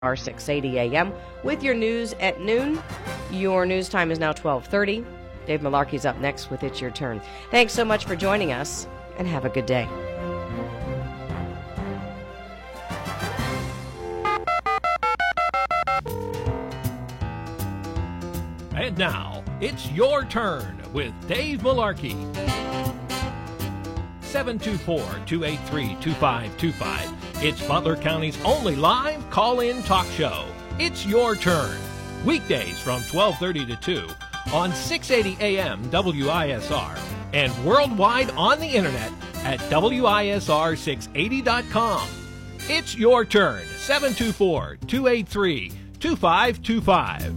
680 a.m. with your news at noon. Your news time is now 12:30. Dave Malarkey's up next with It's Your Turn. Thanks so much for joining us, and have a good day. And now, it's your turn with Dave Malarkey. 724-283-2525. It's Butler County's only live call-in talk show. It's your turn. Weekdays from 12:30 to 2 on 680 AM WISR and worldwide on the internet at WISR680.com. It's your turn. 724-283-2525.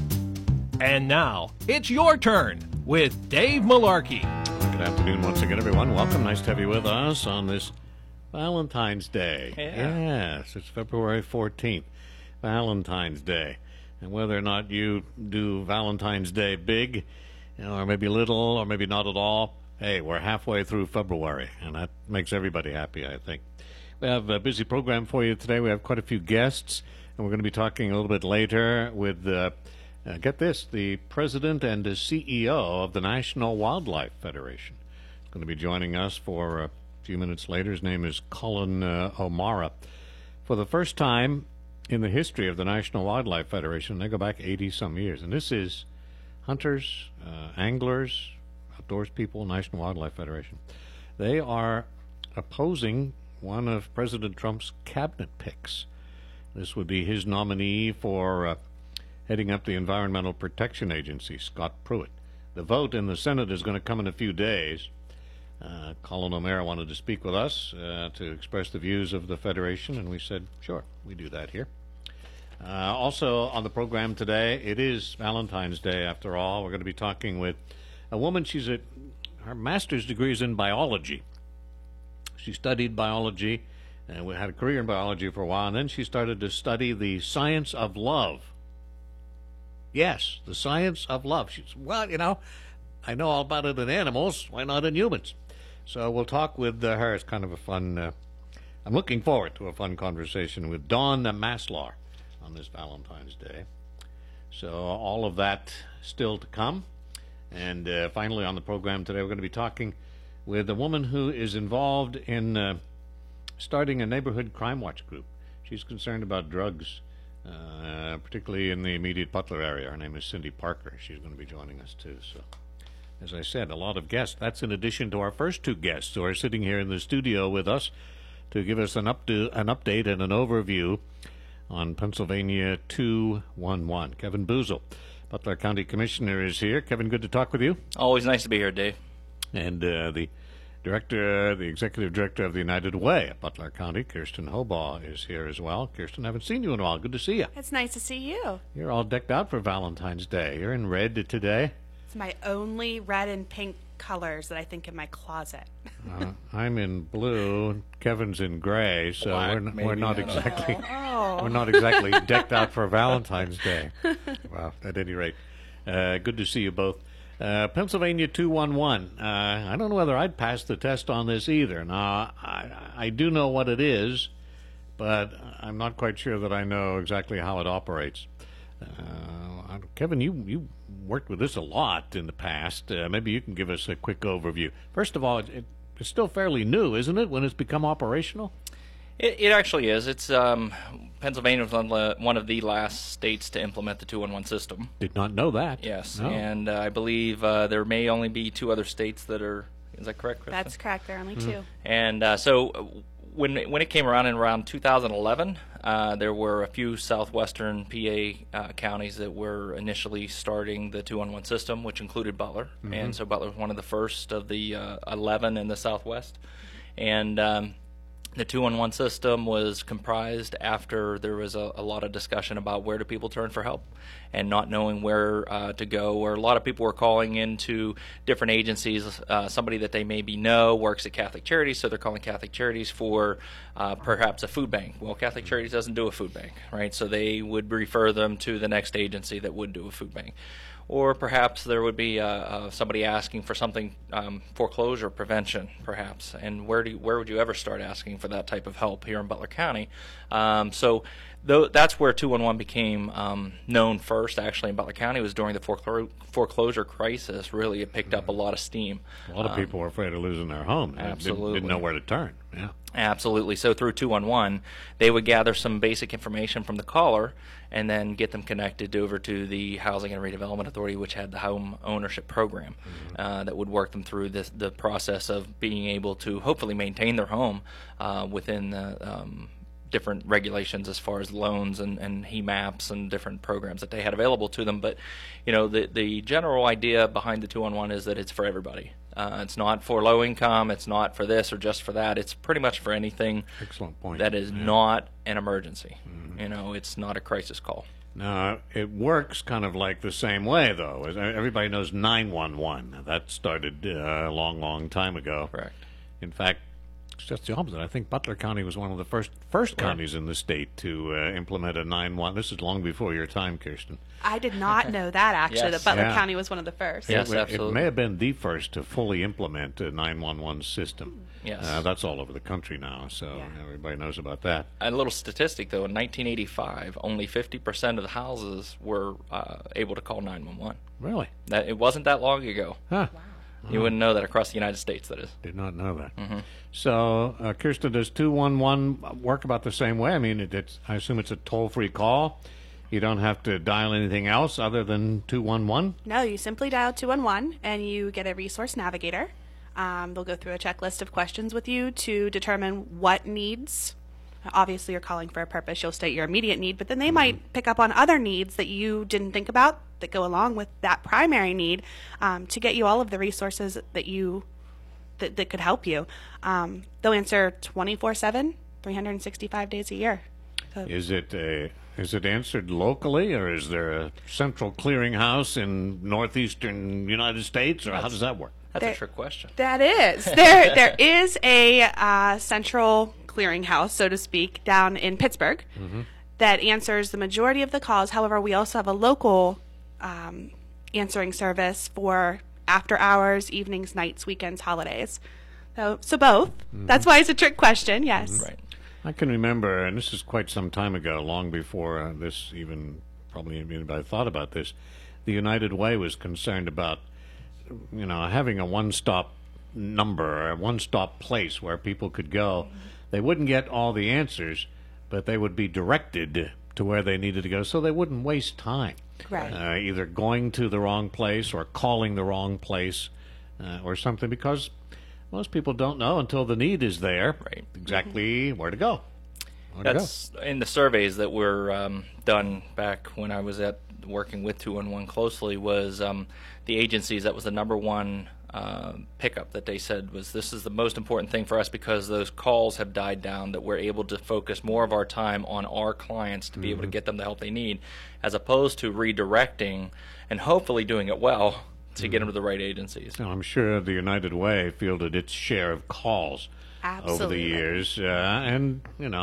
And now, it's your turn with Dave Malarkey. Good afternoon once again, everyone. Welcome. Nice to have you with us on this Valentine's Day. Yeah. Yes, it's February 14th, Valentine's Day. And whether or not you do Valentine's Day big, or maybe little, or maybe not at all, hey, we're halfway through February, and that makes everybody happy, I think. We have a busy program for you today. We have quite a few guests, and we're going to be talking a little bit later with, get this, the president and the CEO of the National Wildlife Federation. He's going to be joining us for a few minutes later. His name is Colin O'Mara. For the first time in the history of the National Wildlife Federation, they go back 80-some years, and this is hunters, anglers, outdoors people, National Wildlife Federation. They are opposing one of President Trump's cabinet picks. This would be his nominee for heading up the Environmental Protection Agency, Scott Pruitt. The vote in the Senate is going to come in a few days. Colin O'Mara wanted to speak with us to express the views of the Federation, and we said, sure, we do that here. Also on the program today, it is Valentine's Day after all. We're going to be talking with a woman. Her master's degree is in biology. She studied biology and had a career in biology for a while, and then she started to study the science of love. Yes, the science of love. She said, well, I know all about it in animals. Why not in humans? So we'll talk with her. It's kind of a fun, I'm looking forward to a fun conversation with Dawn Maslar on this Valentine's Day. So all of that still to come. And finally on the program today, we're going to be talking with a woman who is involved in starting a neighborhood crime watch group. She's concerned about drugs, particularly in the immediate Butler area. Her name is Cindy Parker. She's going to be joining us too. So, as I said, a lot of guests. That's in addition to our first two guests who are sitting here in the studio with us to give us an update and an overview on Pennsylvania 211. Kevin Boozle, Butler County Commissioner, is here. Kevin, good to talk with you. Always nice to be here, Dave. And the executive director of the United Way at Butler County, Kirsten Hobaugh, is here as well. Kirsten, I haven't seen you in a while. Good to see you. It's nice to see you. You're all decked out for Valentine's Day. You're in red today. It's my only red and pink colors that I think in my closet. I'm in blue. Kevin's in gray, so we're not exactly we're not exactly decked out for Valentine's Day. Well, at any rate, good to see you both. Pennsylvania 211. I don't know whether I'd pass the test on this either. Now, I do know what it is, but I'm not quite sure that I know exactly how it operates. Kevin, you worked with this a lot in the past. Maybe you can give us a quick overview. First of all, it's still fairly new, isn't it, when it's become operational? It actually is. It's Pennsylvania was one of the last states to implement the 211 system. Did not know that. Yes, no. And I believe there may only be two other states that are. Is that correct, Kristen? That's correct. There are only two. And so when it came around in around 2011, there were a few southwestern PA counties that were initially starting the 211 system, which included Butler. Mm-hmm. And so Butler was one of the first of the 11 in the southwest. And the 211 system was comprised after there was a lot of discussion about where do people turn for help and not knowing where to go, or a lot of people were calling into different agencies. Somebody that they maybe know works at Catholic Charities, so they're calling Catholic Charities for perhaps a food bank. Well, Catholic Charities doesn't do a food bank, right? So they would refer them to the next agency that would do a food bank. Or perhaps there would be somebody asking for something, foreclosure prevention, perhaps. And where would you ever start asking for that type of help here in Butler County? So Though that's where 211 became known first, actually, in Butler County, was during the foreclosure crisis. Really, it picked up a lot of steam. A lot of people were afraid of losing their home. Absolutely. Didn't know where to turn. Yeah. Absolutely. So through 211, they would gather some basic information from the caller and then get them connected over to the Housing and Redevelopment Authority, which had the home ownership program that would work them through the process of being able to hopefully maintain their home within the different regulations as far as loans and HEMAPs and different programs that they had available to them. But, you know, the general idea behind the 211 is that it's for everybody. It's not for low income. It's not for this or just for that. It's pretty much for anything Excellent point. that is not an emergency. You know, it's not a crisis call. Now, it works kind of like the same way, though. Everybody knows 911. That started a long, long time ago. Correct. In fact, it's just the opposite. I think Butler County was one of the first counties in the state to implement a 911. This is long before your time, Kirsten. I did not know that, actually, Yes. that Butler Yeah. County was one of the first. Yes, It absolutely. may have been the first to fully implement a 911 system. Yes. That's all over the country now, so Yeah. everybody knows about that. A little statistic, though, in 1985, only 50% of the houses were able to call 911. Really? It wasn't that long ago. Huh. You wouldn't know that across the United States, that is. Did not know that. So, Kirsten, does 211 work about the same way? I mean, I assume it's a toll-free call. You don't have to dial anything else other than 211? No, you simply dial 211 and you get a resource navigator. They'll go through a checklist of questions with you to determine what needs. Obviously, you're calling for a purpose. You'll state your immediate need, but then they might pick up on other needs that you didn't think about that go along with that primary need to get you all of the resources that could help you. They'll answer 24/7, 365 days a year. So Is it answered locally, or is there a central clearinghouse in northeastern United States, or how does that work? That's There- a trick question. that is there is a central clearinghouse, so to speak, down in Pittsburgh that answers the majority of the calls. However, we also have a local answering service for after hours, evenings, nights, weekends, holidays. So both. That's why it's a trick question. Yes. Right. I can remember, and this is quite some time ago, long before this even probably anybody thought about this, the United Way was concerned about, having a one-stop number, a one-stop place where people could go. They wouldn't get all the answers, but they would be directed to where they needed to go, so they wouldn't waste time. Right. Either going to the wrong place or calling the wrong place or something, because most people don't know until the need is there Right. exactly where to go. That's in the surveys that were done back when I was working with 211 closely, was the agencies. That was the number one pickup that they said was, this is the most important thing for us because those calls have died down, that we're able to focus more of our time on our clients to be able to get them the help they need, as opposed to redirecting and hopefully doing it well to get them to the right agencies. Now, I'm sure the United Way fielded its share of calls over the Absolutely. years, and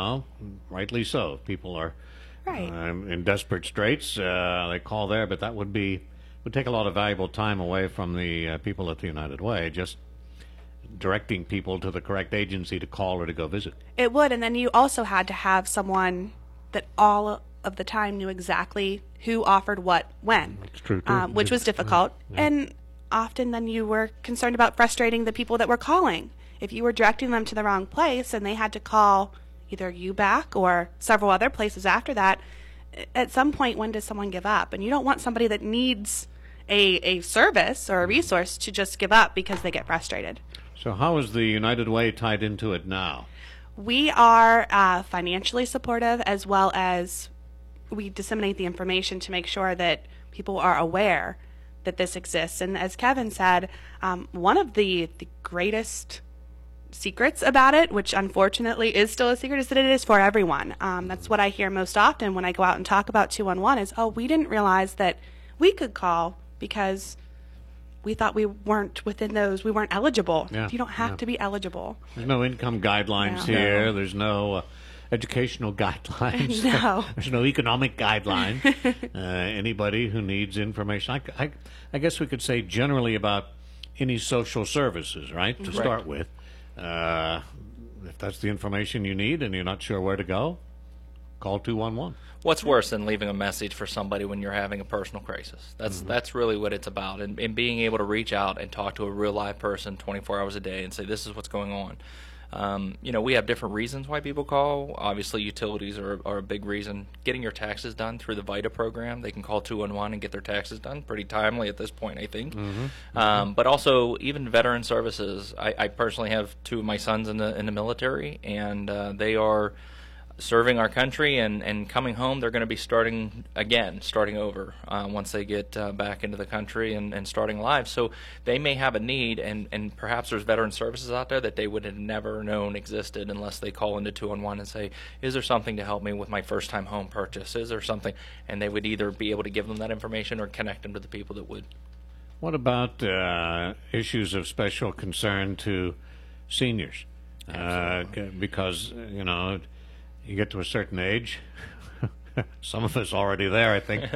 rightly so. People are Right. in desperate straits. They call there, but that would take a lot of valuable time away from the people at the United Way, just directing people to the correct agency to call or to go visit. It would, and then you also had to have someone that all of the time knew exactly who offered what when. It's true, too. Which was difficult. And often then you were concerned about frustrating the people that were calling. If you were directing them to the wrong place and they had to call either you back or several other places after that, at some point, when does someone give up? And you don't want somebody that needs a service or a resource to just give up because they get frustrated. So how is the United Way tied into it now? We are financially supportive, as well as we disseminate the information to make sure that people are aware that this exists. And as Kevin said, one of the greatest secrets about it, which unfortunately is still a secret, is that it is for everyone. That's what I hear most often when I go out and talk about 211 is, we didn't realize that we could call because we thought we weren't we weren't eligible. Yeah, You don't have yeah. to be eligible. There's no income guidelines No. here. There's no educational guidelines. No. There's no economic guideline. Anybody who needs information, I guess we could say generally about any social services, right? To start with, if that's the information you need and you're not sure where to go, call 211. What's worse than leaving a message for somebody when you're having a personal crisis? That's really what it's about, and being able to reach out and talk to a real live person 24 hours a day and say, this is what's going on. We have different reasons why people call. Obviously, utilities are a big reason. Getting your taxes done through the VITA program, they can call 211 and get their taxes done pretty timely at this point, I think. But also, even veteran services. I personally have two of my sons in the military, and they are serving our country, and coming home. They're going to be starting over once they get back into the country and starting lives. So they may have a need, and perhaps there's veteran services out there that they would have never known existed unless they call into 211 and say, is there something to help me with my first time home purchase? Is there something? And they would either be able to give them that information or connect them to the people that would. What about issues of special concern to seniors? Because, you get to a certain age, some of us already there, I think,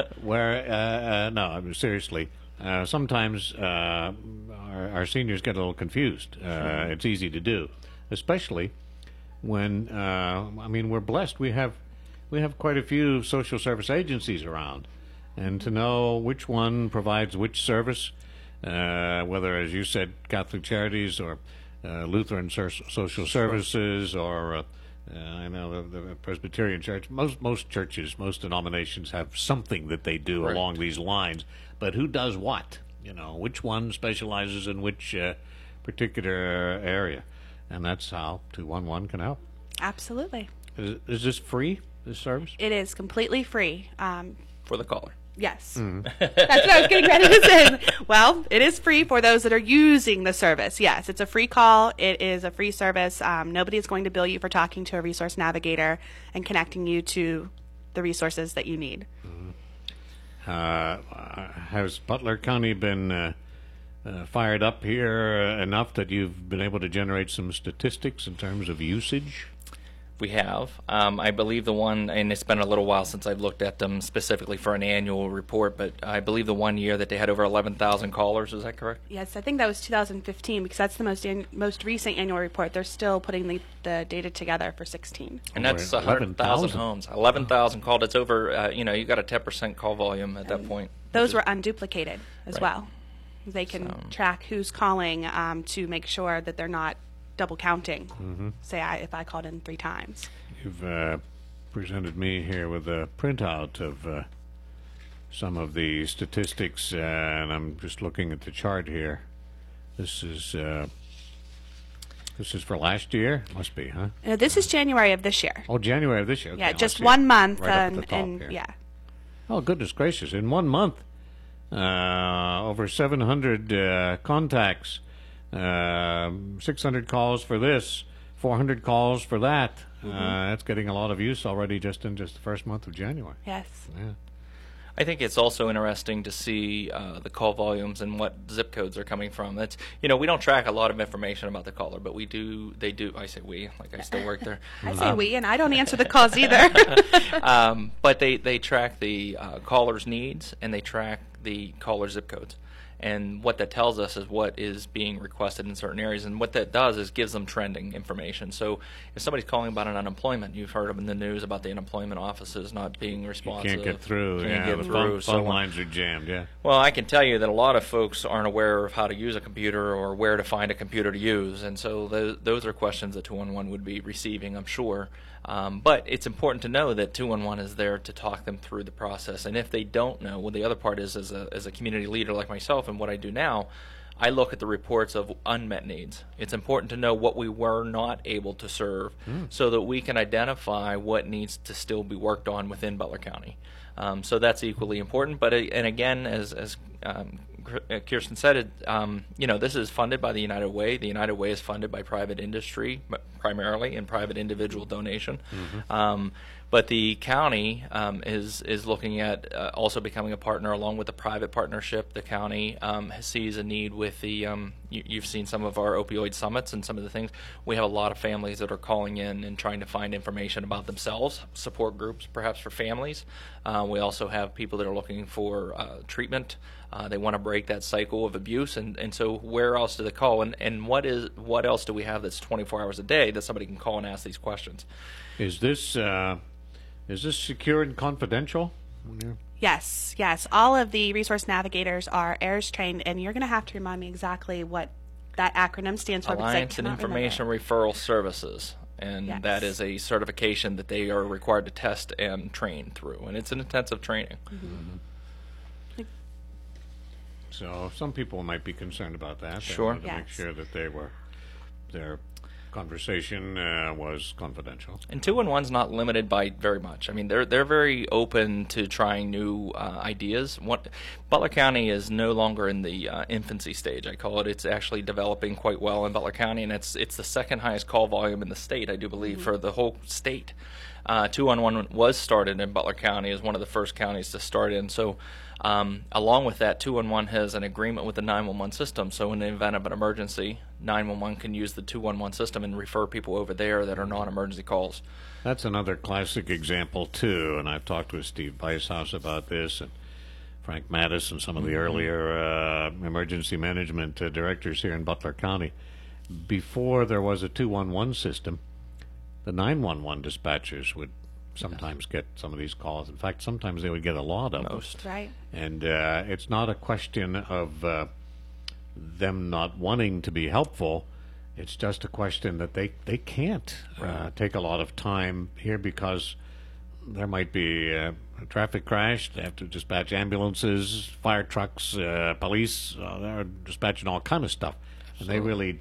where, no, I mean, seriously, sometimes our seniors get a little confused. It's easy to do, especially when, we're blessed. We have quite a few social service agencies around, and to know which one provides which service, whether, as you said, Catholic Charities or Lutheran Social Services or I know the Presbyterian Church, most churches, most denominations have something that they do along these lines, but who does what? Which one specializes in which particular area? And that's how 211 can help. Absolutely. Is this free, this service? It is completely free. For the caller. Yes. That's what I was getting ready to say. Well, it is free for those that are using the service. Yes, it's a free call. It is a free service. Nobody is going to bill you for talking to a resource navigator and connecting you to the resources that you need. Has Butler County been fired up here enough that you've been able to generate some statistics in terms of usage? We have. I believe the one, and it's been a little while since I've looked at them specifically for an annual report, but I believe the one year that they had over 11,000 callers. Is that correct? Yes, I think that was 2015 because that's the most recent annual report. They're still putting the data together for 16. And that's 100,000 homes. 11,000 called. It's over, you got a 10% call volume at that point. Those were unduplicated as well. They can track who's calling to make sure that they're not double counting. Say if I called in 3 times. You've presented me here with a printout of some of the statistics, and I'm just looking at the chart here. This is for last year? Must be, huh? This is January of this year. Oh, January of this year. Okay, yeah, just 1 month. Right up at the top here. Oh, goodness gracious. In 1 month, over 700 contacts. 600 calls for this, 400 calls for that. That's getting a lot of use already just in the first month of January. Yes. Yeah. I think it's also interesting to see the call volumes and what zip codes are coming from. That's we don't track a lot of information about the caller, but we do. They do. I say we, like I still work there. I say we, and I don't answer the calls either. But they track the caller's needs and they track the caller zip codes. And what that tells us is what is being requested in certain areas. And what that does is gives them trending information. So if somebody's calling about an unemployment, you've heard in the news about the unemployment offices not being responsive. You can't get through. The phone lines are jammed, yeah. Well, I can tell you that a lot of folks aren't aware of how to use a computer or where to find a computer to use. And so those are questions that 211 would be receiving, I'm sure. But it's important to know that 211 is there to talk them through the process. And if they don't know, well, the other part is as a community leader like myself and what I do now, I look at the reports of unmet needs. It's important to know what we were not able to serve so that we can identify what needs to still be worked on within Butler County. So that's equally important. But and again, as Kirsten said, this is funded by the United Way. The United Way is funded by private industry, primarily, and private individual donation. But the county is looking at also becoming a partner along with the private partnership. The county sees a need with the you've seen some of our opioid summits and some of the things. We have a lot of families that are calling in and trying to find information about themselves, support groups perhaps for families. We also have people that are looking for treatment. They want to break that cycle of abuse, and so where else do they call? And what else do we have that's 24 hours a day that somebody can call and ask these questions? Is this Is this secure and confidential? Yeah. Yes. All of the resource navigators are AIRS trained, and you're going to have to remind me exactly what that acronym stands for. Alliance and Information Referral Services. And Yes. that is a certification that they are required to test and train through. And it's an intensive training. So some people might be concerned about that. They Sure. wanted to make Yes. sure that their conversation was confidential. And 211's not limited by very much. I mean, they're very open to trying new ideas. Butler County is no longer in the infancy stage, I call it. It's actually developing quite well in Butler County, and it's the second highest call volume in the state, I do believe, for the whole state. 211 was started in Butler County as one of the first counties to start in. So along with that, 211 has an agreement with the 911 system. So in the event of an emergency, 911 can use the 211 system and refer people over there that are non-emergency calls. That's another classic example, too, and I've talked with Steve Weishaus about this, and Frank Mattis and some of the earlier emergency management directors here in Butler County. Before there was a 211 system, the 911 dispatchers would sometimes get some of these calls. In fact, sometimes they would get a lot of them. Most. Right. And it's not a question of them not wanting to be helpful. It's just a question that they can't take a lot of time here because there might be a traffic crash. They have to dispatch ambulances, fire trucks, police. They're dispatching all kind of stuff. And they really,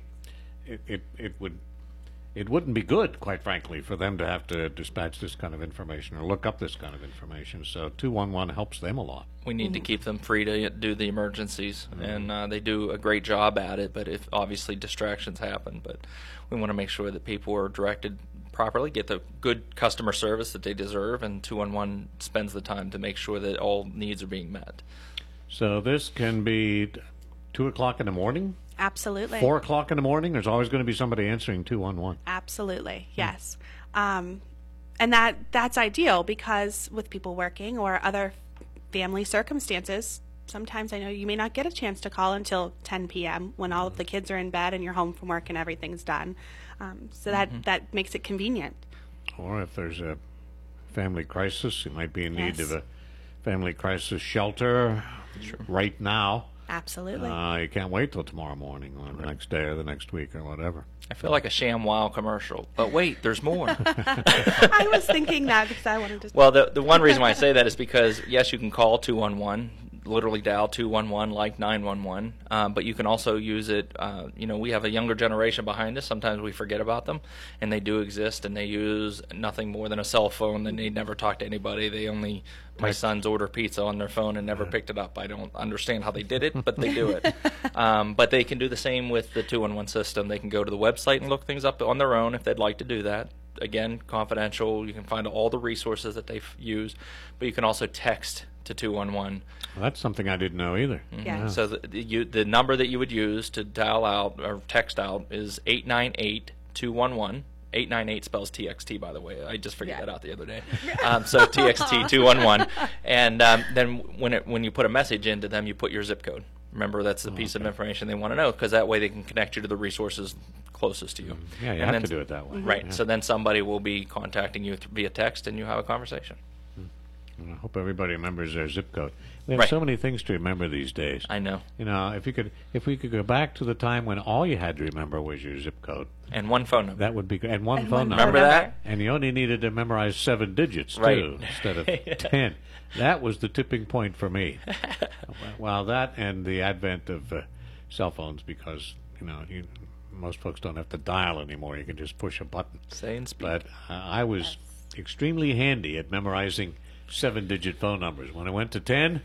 it wouldn't be good, quite frankly, for them to have to dispatch this kind of information or look up this kind of information. So 211 helps them a lot. We need to keep them free to do the emergencies, and they do a great job at it, but if obviously distractions happen. But we want to make sure that people are directed properly, get the good customer service that they deserve, and 211 spends the time to make sure that all needs are being met. So this can be 2 o'clock in the morning, Absolutely. 4 o'clock in the morning. There's always going to be somebody answering 211. Absolutely, yes. And that's ideal because with people working or other family circumstances, sometimes I know you may not get a chance to call until 10 p.m. when all of the kids are in bed and you're home from work and everything's done. So that makes it convenient. Or if there's a family crisis, you might be in need Yes. of a family crisis shelter right now. Absolutely. You can't wait till tomorrow morning or the next day or the next week or whatever. I feel like a ShamWow commercial, but wait, there's more. I was thinking that because I wanted to. Well, the one reason why I say that is because, yes, you can call 211, literally dial 211 like 911, but you can also use it. We have a younger generation behind us. Sometimes we forget about them, and they do exist, and they use nothing more than a cell phone, and they never talk to anybody. They only, my sons order pizza on their phone and never picked it up. I don't understand how they did it, but they do it. But they can do the same with the 211 system. They can go to the website and look things up on their own if they'd like to do that. Again, confidential. You can find all the resources that they use, but you can also text to 211. Well, that's something I didn't know either. Yeah. So the number that you would use to dial out or text out is 898-211. 898 spells TXT, by the way. I just figured that out the other day. So TXT 211, and then when you put a message into them, you put your zip code. Remember, that's the piece of information they want to know, because that way they can connect you to the resources closest to you. Yeah, you And have then- to do it that way. Right. Yeah. So then somebody will be contacting you via text, and you have a conversation. And I hope everybody remembers their zip code. We have Right. so many things to remember these days. I know. If we could go back to the time when all you had to remember was your zip code, And one phone number. that would be good. And one And phone one number. Remember that? And you only needed to memorize 7 digits, Right. too, instead of 10. That was the tipping point for me. Well, that and the advent of cell phones, because, most folks don't have to dial anymore. You can just push a button. Say and speak. But I was extremely handy at memorizing 7-digit phone numbers. When I went to 10,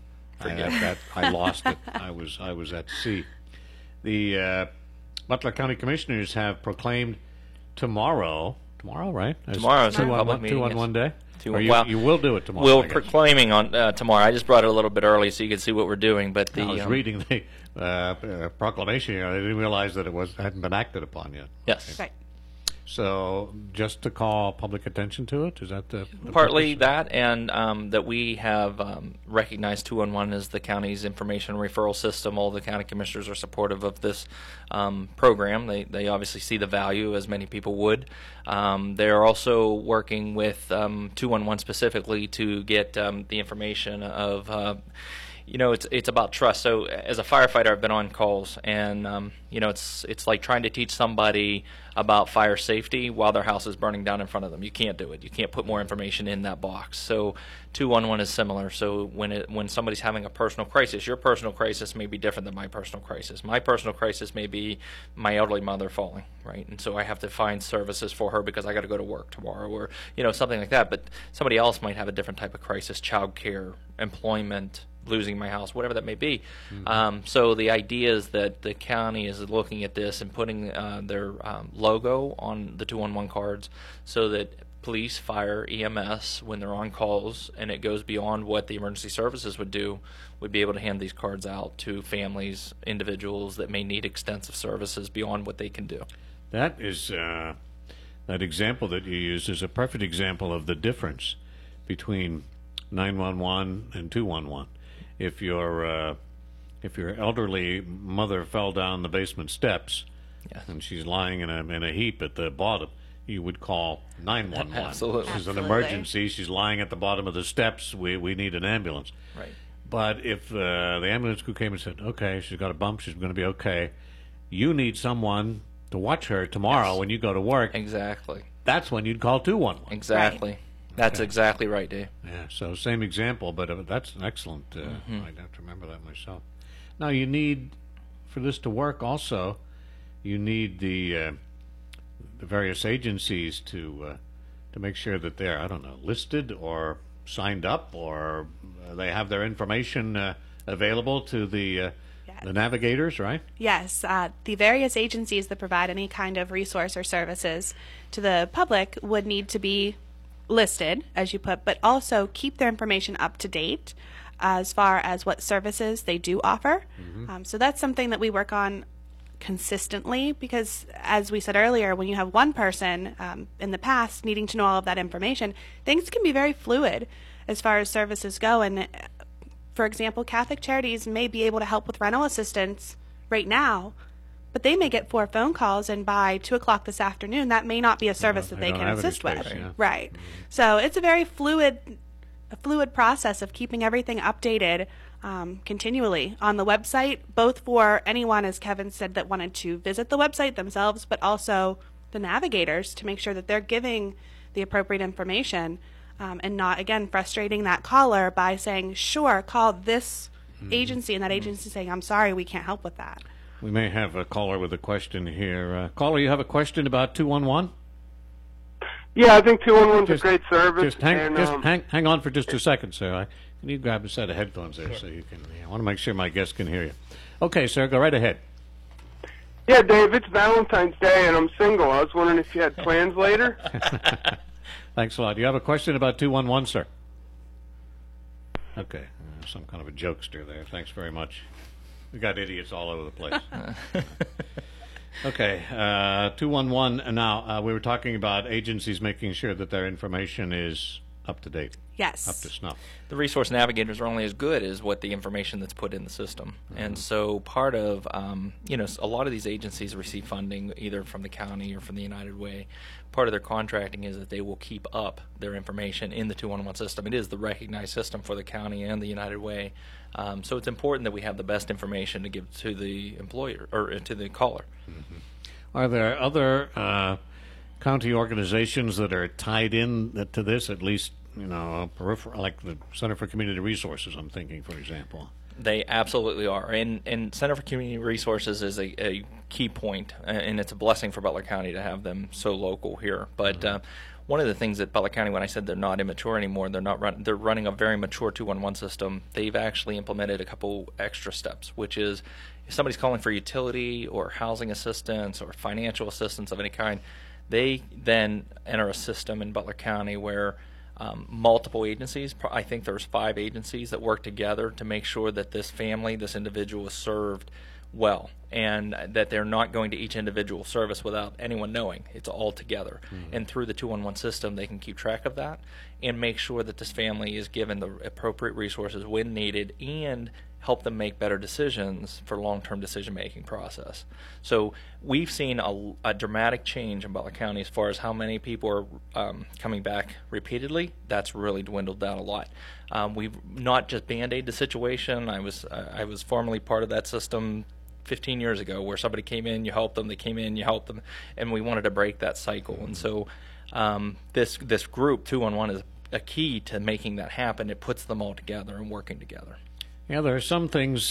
I lost it. I was at sea. The Butler County Commissioners have proclaimed tomorrow, right? As Tomorrow is a 2-on-1 public meeting, 2-on-1 day? Two- Or well, you will do it tomorrow. We're I guess. proclaiming on tomorrow. I just brought it a little bit early so you can see what we're doing. But I was reading the proclamation here. I didn't realize that it hadn't been acted upon yet. Yes. Right. So just to call public attention to it, is that the Partly purpose? that, and that we have recognized 211 as the county's information referral system. All the county commissioners are supportive of this program. They obviously see the value, as many people would. They're also working with 211 specifically to get the information of it's about trust. So as a firefighter, I've been on calls, and it's like trying to teach somebody about fire safety while their house is burning down in front of them. You can't do it. You can't put more information in that box. So 211 is similar. So when somebody's having a personal crisis, your personal crisis may be different than my personal crisis. My personal crisis may be my elderly mother falling, right? And so I have to find services for her because I got to go to work tomorrow, or something like that. But somebody else might have a different type of crisis: childcare, employment, losing my house, whatever that may be. So the idea is that the county is looking at this and putting their logo on the 211 cards, so that police, fire, EMS, when they're on calls and it goes beyond what the emergency services would do, would be able to hand these cards out to families, individuals that may need extensive services beyond what they can do. That is that example that you used is a perfect example of the difference between 911 and 211. If your elderly mother fell down the basement steps, Yes. and she's lying in a heap at the bottom, you would call 911. Absolutely. This is an Absolutely. emergency. She's lying at the bottom of the steps. We need an ambulance. Right. But if the ambulance crew came and said, okay, she's got a bump, she's going to be okay, you need someone to watch her tomorrow Yes. when you go to work, Exactly. that's when you'd call 211. Exactly. That's Okay. exactly right, Dave. Yeah, so same example, but that's an excellent. I'd have to remember that myself. Now you need, for this to work, also, you need the various agencies to make sure that they're, I don't know, listed or signed up, or they have their information available to the navigators, right? Yes, the various agencies that provide any kind of resource or services to the public would need to be listed, as you put, but also keep their information up to date as far as what services they do offer. So that's something that we work on consistently, because as we said earlier, when you have one person in the past needing to know all of that information, things can be very fluid as far as services go. And for example, Catholic Charities may be able to help with rental assistance right now, but they may get 4 phone calls, and by 2 o'clock this afternoon, that may not be a service that they don't can have any assist with. space, yeah. Right. So it's a very fluid process of keeping everything updated continually on the website, both for anyone, as Kevin said, that wanted to visit the website themselves, but also the navigators to make sure that they're giving the appropriate information and not, again, frustrating that caller by saying, sure, call this agency, and that agency saying, I'm sorry, we can't help with that. We may have a caller with a question here. Caller, you have a question about 211? Yeah, I think 211's a great service. Just hang on for just a second, sir. Can you grab a set of headphones there so you can? I want to make sure my guests can hear you. Okay, sir, go right ahead. Yeah, Dave, it's Valentine's Day and I'm single. I was wondering if you had plans later. Thanks a lot. You have a question about 211, sir? Okay, some kind of a jokester there. Thanks very much. We got idiots all over the place. Okay, 211. Now, we were talking about agencies making sure that their information is up to date, Yes. up to snuff. The resource navigators are only as good as what the information that's put in the system. And so part of, a lot of these agencies receive funding either from the county or from the United Way. Part of their contracting is that they will keep up their information in the 211 system. It is the recognized system for the county and the United Way. So it's important that we have the best information to give to the employer or to the caller. Are there other county organizations that are tied in to this, at least, peripheral, like the Center for Community Resources, I'm thinking, for example? They absolutely are. And Center for Community Resources is a key point, and it's a blessing for Butler County to have them so local here. But one of the things that Butler County, when I said they're not immature anymore, they're running a very mature 211 system. They've actually implemented a couple extra steps, which is if somebody's calling for utility or housing assistance or financial assistance of any kind, they then enter a system in Butler County where multiple agencies, I think there's 5 agencies that work together to make sure that this family, this individual is served well, and that they're not going to each individual service without anyone knowing. It's all together. And through the 211 system, they can keep track of that and make sure that this family is given the appropriate resources when needed and help them make better decisions for long-term decision-making process. So we've seen a dramatic change in Butler County as far as how many people are coming back repeatedly. That's really dwindled down a lot. We've not just Band-Aid the situation. I was formerly part of that system 15 years ago, where somebody came in, you helped them, they came in, you helped them, and we wanted to break that cycle. And so this group 211 is a key to making that happen. It puts them all together and working together. Yeah, there are some things.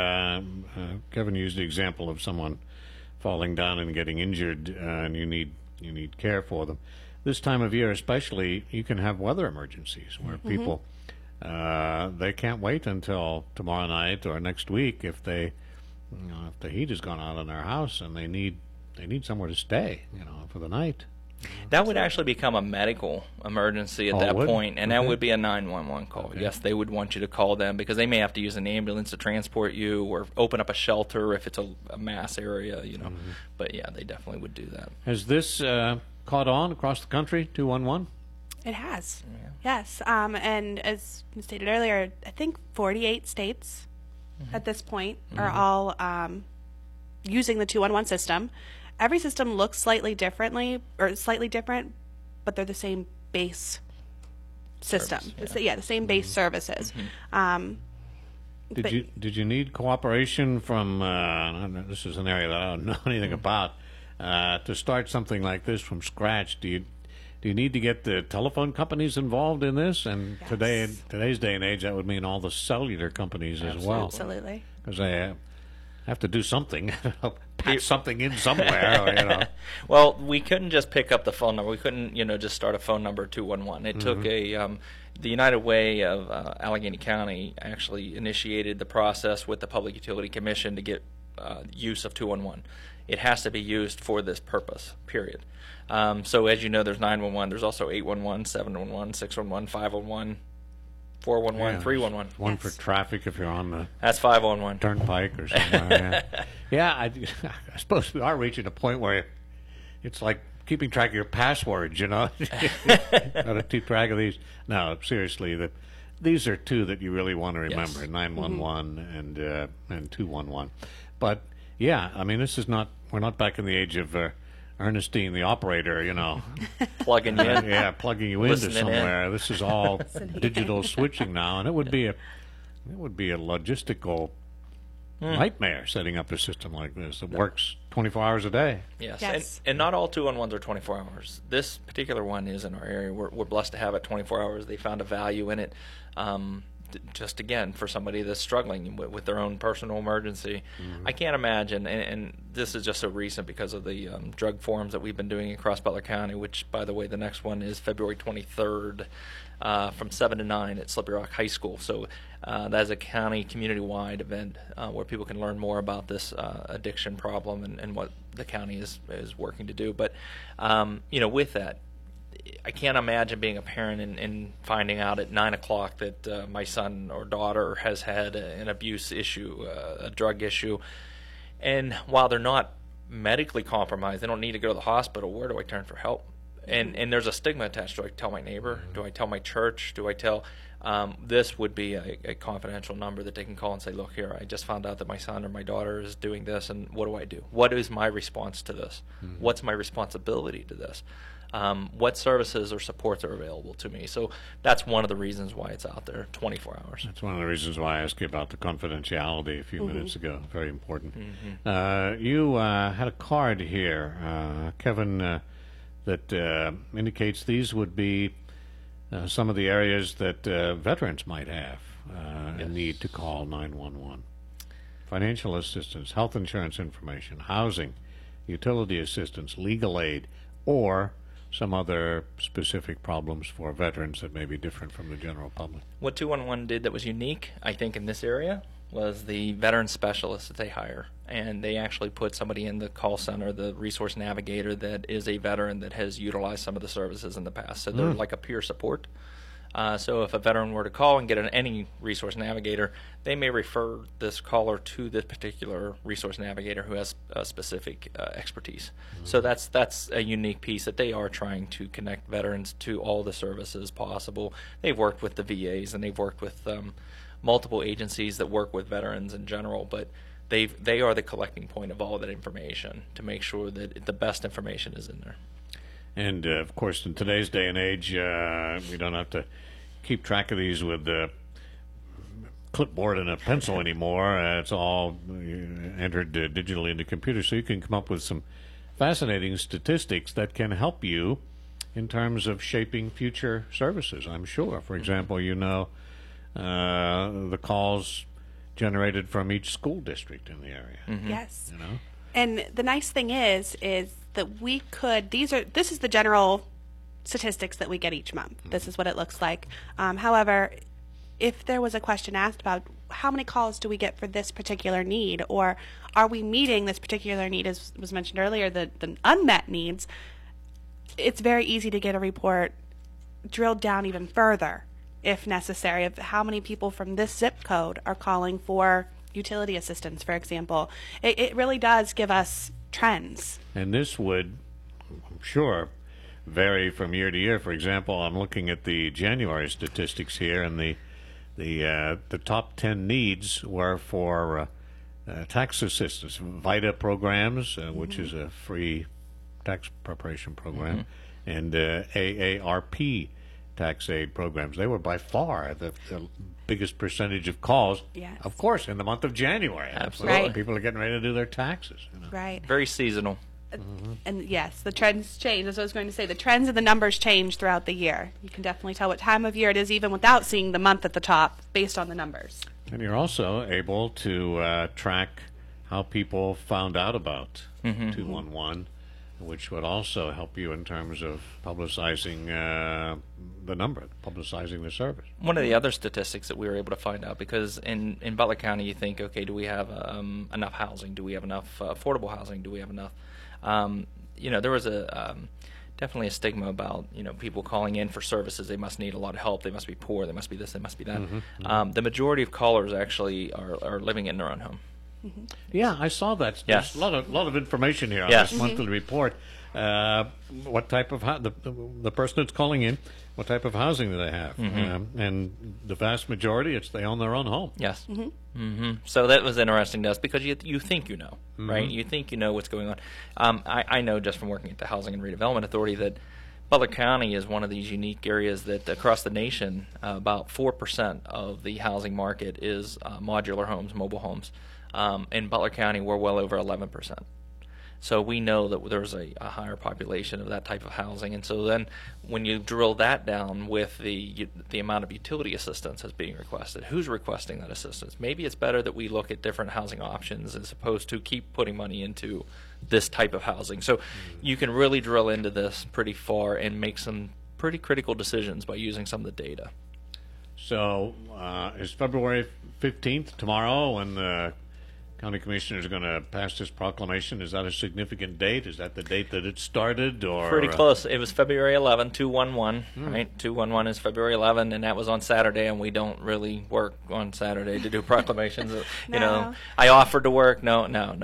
Kevin used the example of someone falling down and getting injured, and you need care for them. This time of year, especially, you can have weather emergencies where people they can't wait until tomorrow night or next week if if the heat has gone out in their house and they need somewhere to stay, for the night. That would actually become a medical emergency at that point, and that would be a 911 call. Okay. Yes, they would want you to call them because they may have to use an ambulance to transport you or open up a shelter if it's a mass area, But yeah, they definitely would do that. Has this caught on across the country, 211? It has, yes. And as stated earlier, I think 48 states at this point are all using the 211 system. Every system looks slightly different, but they're the same base system. The same base services. Did you need cooperation from? This is an area that I don't know anything about. To start something like this from scratch, do you need to get the telephone companies involved in this? And Yes. in today's day and age, that would mean all the cellular companies as well. Absolutely. Because they have to do something, patch something in somewhere. Well, we couldn't just pick up the phone number. We couldn't, just start a phone number 211. It took the United Way of Allegheny County actually initiated the process with the Public Utility Commission to get use of 211. It has to be used for this purpose, period. So as you know, there's 911. There's also 811, 711, 611, 511. 411, 311. One for traffic if you're on the That's 511. turnpike or something. I suppose we are reaching a point where it's like keeping track of your passwords, Got to keep track of these. No, seriously, these are two that you really want to remember, Yes. 911 and 211. But, this is not, we're not back in the age of Ernestine, the operator, Plugging you in. Plugging you into Listening somewhere. in. This is all digital switching now, and it would be a logistical nightmare setting up a system like this that works 24 hours a day. Yes. And not all 211s are 24 hours. This particular one is in our area. We're blessed to have it 24 hours. They found a value in it. Just again, for somebody that's struggling with their own personal emergency. I can't imagine, and this is just so recent because of the drug forums that we've been doing across Butler County, which, by the way, the next one is February 23rd from 7 to 9 at Slippery Rock High School. So that is a county community-wide event where people can learn more about this addiction problem and what the county is working to do. But, with that, I can't imagine being a parent and finding out at 9 o'clock that my son or daughter has had an abuse issue, a drug issue. And while they're not medically compromised, they don't need to go to the hospital. Where do I turn for help? And there's a stigma attached. Do I tell my neighbor? Do I tell my church? Do I tell... this would be a confidential number that they can call and say, look here, I just found out that my son or my daughter is doing this, and what do I do? What is my response to this? What's my responsibility to this? What services or supports are available to me? So that's one of the reasons why it's out there 24 hours. That's one of the reasons why I asked you about the confidentiality a few minutes ago. Very important. You had a card here, Kevin, that indicates these would be some of the areas that veterans might have a need to call 911. Financial assistance, health insurance information, housing, utility assistance, legal aid, or some other specific problems for veterans that may be different from the general public. What 211 did that was unique, I think, in this area was the veteran specialist that they hire. And they actually put somebody in the call center, the resource navigator, that is a veteran that has utilized some of the services in the past. So they're like a peer support. So if a veteran were to call and get any resource navigator, they may refer this caller to this particular resource navigator who has specific expertise. So that's a unique piece, that they are trying to connect veterans to all the services possible. They've worked with the VAs, and they've worked with multiple agencies that work with veterans in general, but they are the collecting point of all of that information to make sure that the best information is in there. And, of course, in today's day and age, we don't have to keep track of these with a clipboard and a pencil anymore. It's all entered digitally into computers, so you can come up with some fascinating statistics that can help you in terms of shaping future services, I'm sure. For example, the calls generated from each school district in the area. Yes. You know? And the nice thing is that we could, this is the general statistics that we get each month. This is what it looks like. However, if there was a question asked about how many calls do we get for this particular need, or are we meeting this particular need, as was mentioned earlier, the unmet needs, it's very easy to get a report drilled down even further, if necessary, of how many people from this zip code are calling for utility assistance, for example. It really does give us trends. And this would, I'm sure, vary from year to year. For example, I'm looking at the January statistics here, and the top 10 needs were for tax assistance, VITA programs, which is a free tax preparation program, and AARP tax aid programs. They were by far the biggest percentage of calls, Yes. of course, in the month of January. Absolutely. Right. People are getting ready to do their taxes. You know? Right. Very seasonal. And yes, the trends change. As I was going to say, the trends and the numbers change throughout the year. You can definitely tell what time of year it is even without seeing the month at the top based on the numbers. And you're also able to track how people found out about 211, which would also help you in terms of publicizing the number, publicizing the service. One of the other statistics that we were able to find out, because in Butler County you think, okay, do we have enough housing? Do we have enough affordable housing? Do we have enough? There was definitely a stigma about people calling in for services. They must need a lot of help. They must be poor. They must be this. They must be that. The majority of callers actually are living in their own home. Yeah, I saw that. Yes. There's a lot of information here on Yes. this monthly report. What type of the person that's calling in, what type of housing do they have? And the vast majority, they own their own home. Yes. So that was interesting to us, because you think you know, right? You think you know what's going on. I know just from working at the Housing and Redevelopment Authority that Butler County is one of these unique areas that across the nation, about 4% of the housing market is modular homes, mobile homes. In Butler County, we're well over 11%. So we know that there's a higher population of that type of housing. And so then when you drill that down with the amount of utility assistance that's being requested, who's requesting that assistance? Maybe it's better that we look at different housing options as opposed to keep putting money into this type of housing. So you can really drill into this pretty far and make some pretty critical decisions by using some of the data. So is February 15th tomorrow when the county commissioners are going to pass this proclamation? Is that a significant date? Is that the date that it started? Or pretty close. It was February 11, 211, right? 211 is February 11, and that was on Saturday, and we don't really work on Saturday to do proclamations. No. I offered to work. No.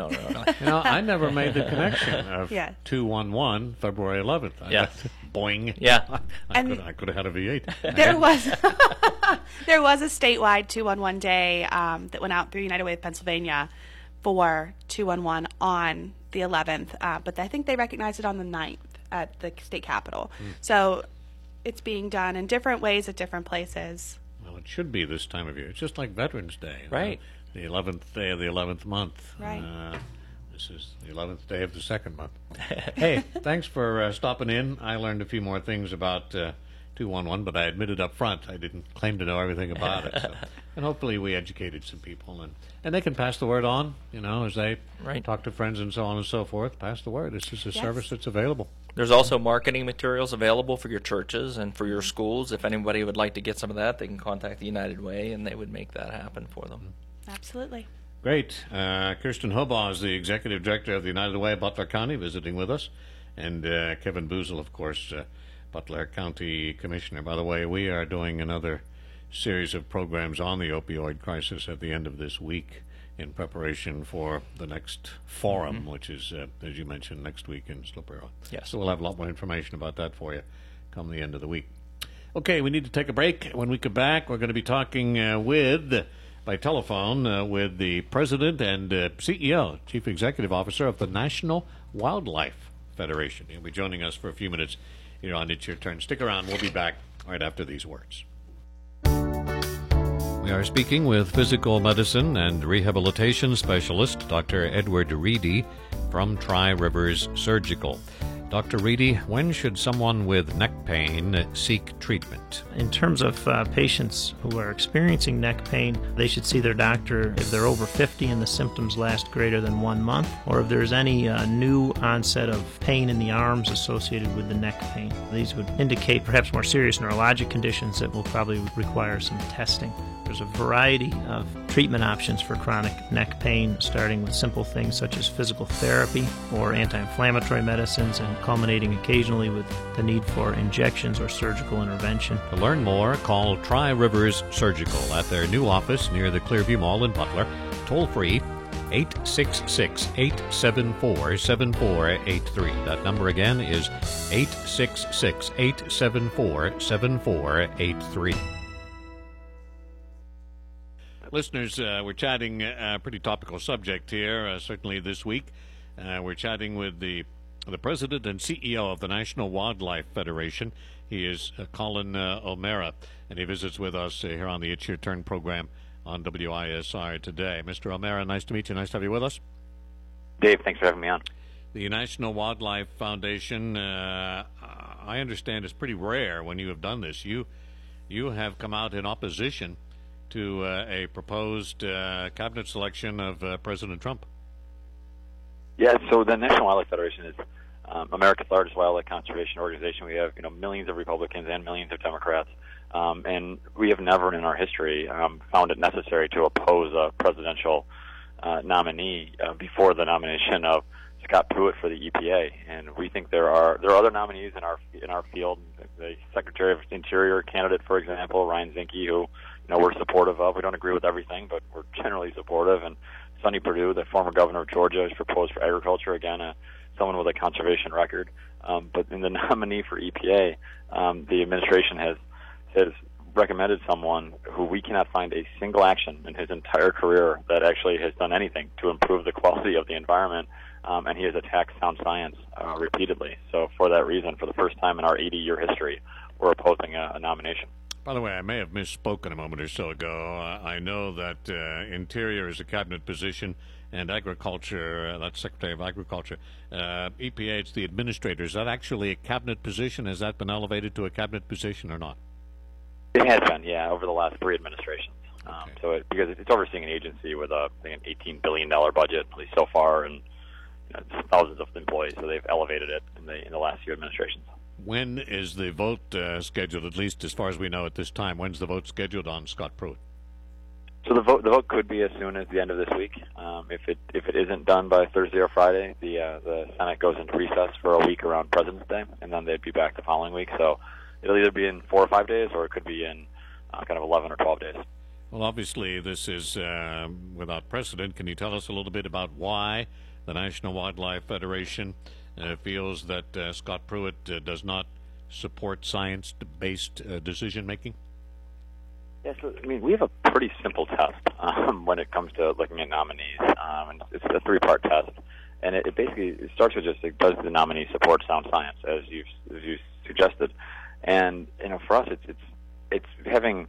I never made the connection of Yeah. 211, February 11th. Yeah. Boing. Yeah. I could have had a V8. There was there was a statewide 211 day that went out through United Way of Pennsylvania for 211 on the 11th, but I think they recognized it on the 9th at the state capitol. So it's being done in different ways at different places. Well, it should be this time of year. It's just like Veterans Day. Right. The 11th day of the 11th month. Right. This is the 11th day of the second month. Hey, thanks for stopping in. I learned a few more things about 211, but I admitted up front I didn't claim to know everything about it. So. And hopefully we educated some people, and they can pass the word on, as they talk to friends and so on and so forth. Pass the word. This is a service that's available. There's also marketing materials available for your churches and for your schools. If anybody would like to get some of that, they can contact the United Way, and they would make that happen for them. Absolutely. Great. Kirsten Hobaugh is the Executive Director of the United Way of Butler County, visiting with us. And Kevin Boozle, of course, Butler County Commissioner. By the way, we are doing another series of programs on the opioid crisis at the end of this week in preparation for the next forum, which is, as you mentioned, next week in Slippery Rock. Yes. So we'll have a lot more information about that for you come the end of the week. Okay, we need to take a break. When we come back, we're going to be talking by telephone with the President and CEO, Chief Executive Officer of the National Wildlife Federation. He'll be joining us for a few minutes here on It's Your Turn. Stick around. We'll be back right after these words. We are speaking with physical medicine and rehabilitation specialist Dr. Edward Reedy from Tri-Rivers Surgical. Dr. Reedy, when should someone with neck pain seek treatment? In terms of patients who are experiencing neck pain, they should see their doctor if they're over 50 and the symptoms last greater than 1 month, or if there's any new onset of pain in the arms associated with the neck pain. These would indicate perhaps more serious neurologic conditions that will probably require some testing. There's a variety of treatment options for chronic neck pain, starting with simple things such as physical therapy or anti-inflammatory medicines, and culminating occasionally with the need for injections or surgical intervention. To learn more, call Tri-Rivers Surgical at their new office near the Clearview Mall in Butler. Toll free 866-874-7483. That number again is 866-874-7483. Listeners, we're chatting a pretty topical subject here, certainly this week. We're chatting with the President and CEO of the National Wildlife Federation. He is Colin O'Meara, and he visits with us here on the It's Your Turn program on WISR today. Mr. O'Meara, nice to meet you. Nice to have you with us. Dave, thanks for having me on. The National Wildlife Foundation, I understand, is pretty rare when you have done this. You have come out in opposition to a proposed cabinet selection of President Trump. Yeah, so the National Wildlife Federation is America's largest wildlife conservation organization. We have millions of Republicans and millions of Democrats, and we have never in our history found it necessary to oppose a presidential nominee before the nomination of Scott Pruitt for the EPA. And we think there are other nominees in our field. The Secretary of Interior candidate, for example, Ryan Zinke, who we're supportive of. We don't agree with everything, but we're generally supportive. And Sonny Perdue, the former governor of Georgia, has proposed for agriculture, again, someone with a conservation record. But in the nominee for EPA, the administration has recommended someone who we cannot find a single action in his entire career that actually has done anything to improve the quality of the environment, and he has attacked sound science repeatedly. So for that reason, for the first time in our 80-year history, we're opposing a nomination. By the way, I may have misspoken a moment or so ago. I know that Interior is a cabinet position, and Agriculture, that's Secretary of Agriculture. EPA, it's the administrator. Is that actually a cabinet position? Has that been elevated to a cabinet position or not? It has been, yeah, over the last 3 administrations. Okay. Because it's overseeing an agency with an $18 billion budget, at least so far, and thousands of employees, so they've elevated it in the last few administrations. When is the vote scheduled, at least as far as we know at this time? When's the vote scheduled on Scott Pruitt? So the vote could be as soon as the end of this week. If it isn't done by Thursday or Friday, the Senate goes into recess for a week around President's Day, and then they'd be back the following week. So it'll either be in 4 or 5 days, or it could be in kind of 11 or 12 days. Well, obviously, this is without precedent. Can you tell us a little bit about why the National Wildlife Federation feels that Scott Pruitt does not support science-based decision-making? Yes, yeah, so, we have a pretty simple test when it comes to looking at nominees. And it's a 3-part test, and it basically starts with just does the nominee support sound science, as you suggested. And for us, it's having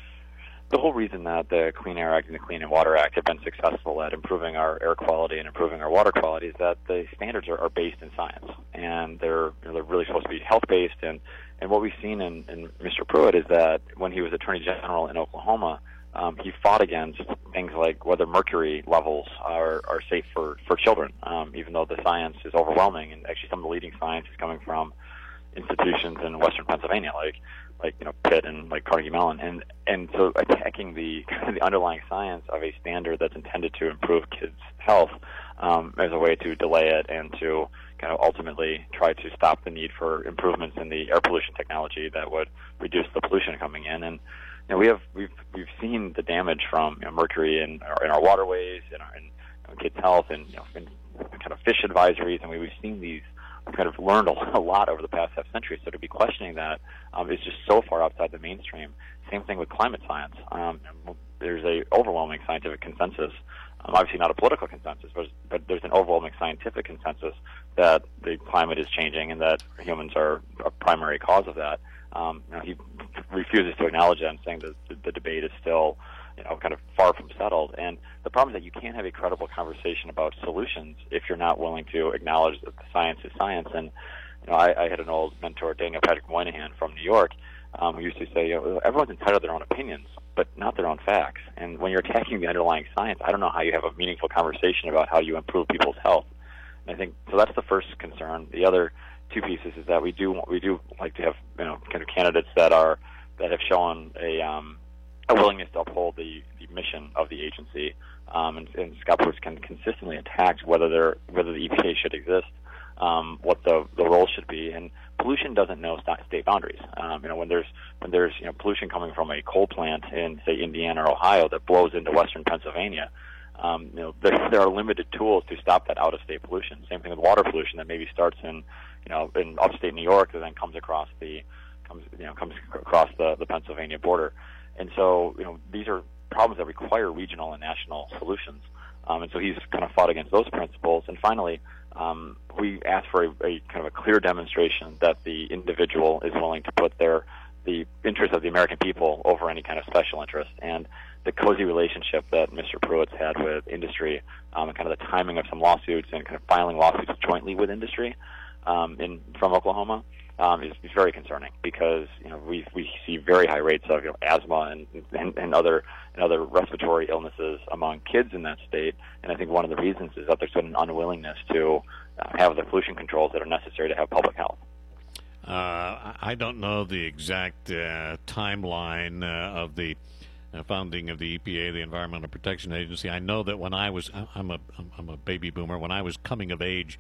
the whole reason that the Clean Air Act and the Clean Water Act have been successful at improving our air quality and improving our water quality is that the standards are based in science, and they're really supposed to be health-based. And what we've seen in Mr. Pruitt is that when he was Attorney General in Oklahoma, he fought against things like whether mercury levels are safe for children, even though the science is overwhelming, and actually some of the leading science is coming from institutions in Western Pennsylvania, like Pitt and like Carnegie Mellon, and so attacking the underlying science of a standard that's intended to improve kids' health as a way to delay it and to kind of ultimately try to stop the need for improvements in the air pollution technology that would reduce the pollution coming in. And we've seen the damage from mercury in our waterways, in kids' health, and in kind of fish advisories, and we've seen these. We've kind of learned a lot over the past half century. So to be questioning that is just so far outside the mainstream. Same thing with climate science. There's a overwhelming scientific consensus. Obviously not a political consensus, but there's an overwhelming scientific consensus that the climate is changing and that humans are a primary cause of that. He refuses to acknowledge that and saying that the debate is still kind of far from settled. And the problem is that you can't have a credible conversation about solutions if you're not willing to acknowledge that the science is science. And I had an old mentor, Daniel Patrick Moynihan from New York, who used to say, everyone's entitled to their own opinions, but not their own facts. And when you're attacking the underlying science, I don't know how you have a meaningful conversation about how you improve people's health. And I think so. That's the first concern. The other two pieces is that we do like to have kind of candidates that have shown a willingness to uphold the mission of the agency. And Scott Pruitt can consistently attack whether the EPA should exist, what the role should be, and pollution doesn't know state boundaries. When there's pollution coming from a coal plant in say Indiana or Ohio that blows into western Pennsylvania, there are limited tools to stop that out-of-state pollution. Same thing with water pollution that maybe starts in upstate New York and then comes across the Pennsylvania border. And so, these are problems that require regional and national solutions. And so he's kind of fought against those principles. And finally, we asked for a kind of a clear demonstration that the individual is willing to put the interests of the American people over any kind of special interest. And the cozy relationship that Mr. Pruitt's had with industry, and kind of the timing of some lawsuits and kind of filing lawsuits jointly with industry from Oklahoma, is very concerning because we see very high rates of asthma and other respiratory illnesses among kids in that state, and I think one of the reasons is that there's been an unwillingness to have the pollution controls that are necessary to have public health. I don't know the exact timeline of the founding of the EPA, the Environmental Protection Agency. I know that when I'm a baby boomer. When I was coming of age,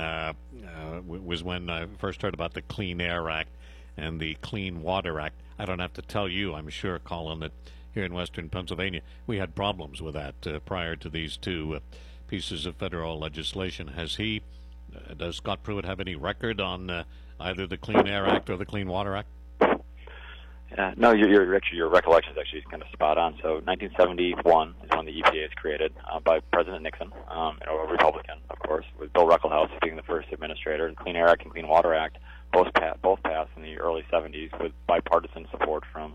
was when I first heard about the Clean Air Act and the Clean Water Act. I don't have to tell you, I'm sure, Colin, that here in western Pennsylvania we had problems with that prior to these two pieces of federal legislation. Does Scott Pruitt have any record on either the Clean Air Act or the Clean Water Act? No, your recollection is actually kind of spot on. So 1971 is when the EPA is created by President Nixon, a Republican, of course, with Bill Ruckelshaus being the first administrator. And Clean Air Act and Clean Water Act both passed in the early 70s with bipartisan support from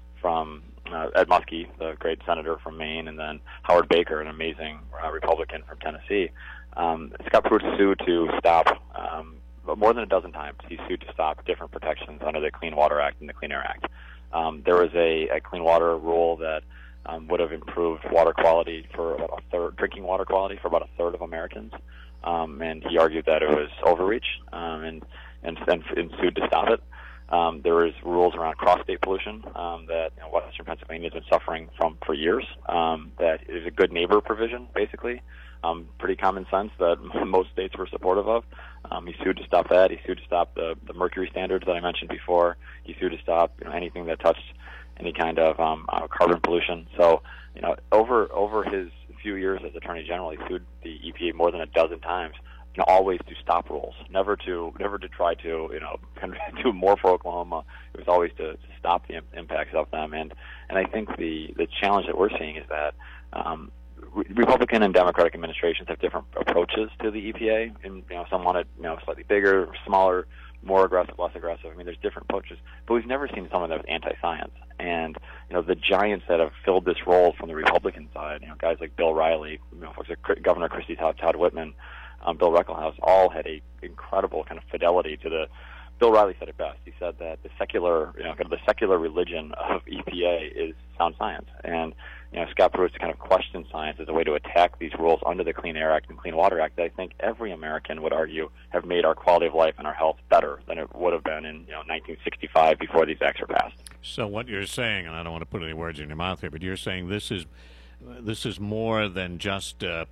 Ed Muskie, the great senator from Maine, and then Howard Baker, an amazing Republican from Tennessee. Scott Pruitt sued to stop. More than a dozen times, he sued to stop different protections under the Clean Water Act and the Clean Air Act. There was a clean water rule that would have improved water quality for about a third, drinking water quality for about a third of Americans, and he argued that it was overreach and sued to stop it. There was rules around cross-state pollution that western Pennsylvania has been suffering from for years. That is a good neighbor provision, basically. Pretty common sense that most states were supportive of. He sued to stop that. He sued to stop the mercury standards that I mentioned before. He sued to stop anything that touched any kind of carbon pollution. So over his few years as Attorney General, he sued the EPA more than a dozen times. Always to stop rules, never to try to do more for Oklahoma. It was always to stop the impacts of them. And I think the challenge that we're seeing is that Republican and Democratic administrations have different approaches to the EPA, and some want it slightly bigger, smaller, more aggressive, less aggressive. I mean, there's different approaches, but we've never seen someone that was anti-science. And the giants that have filled this role from the Republican side, guys like Bill Riley, folks like Governor Christie Todd Whitman, Bill Ruckelshaus, all had a incredible kind of fidelity to the. Bill Riley said it best. He said that the secular religion of EPA is sound science, and Scott Pruitt's kind of questioned science as a way to attack these rules under the Clean Air Act and Clean Water Act that I think every American would argue have made our quality of life and our health better than it would have been in 1965 before these acts were passed. So what you're saying, and I don't want to put any words in your mouth here, but you're saying this is more than just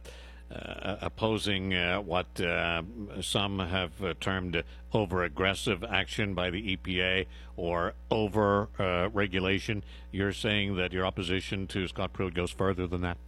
opposing what some have termed over-aggressive action by the EPA or over-regulation. You're saying that your opposition to Scott Pruitt goes further than that?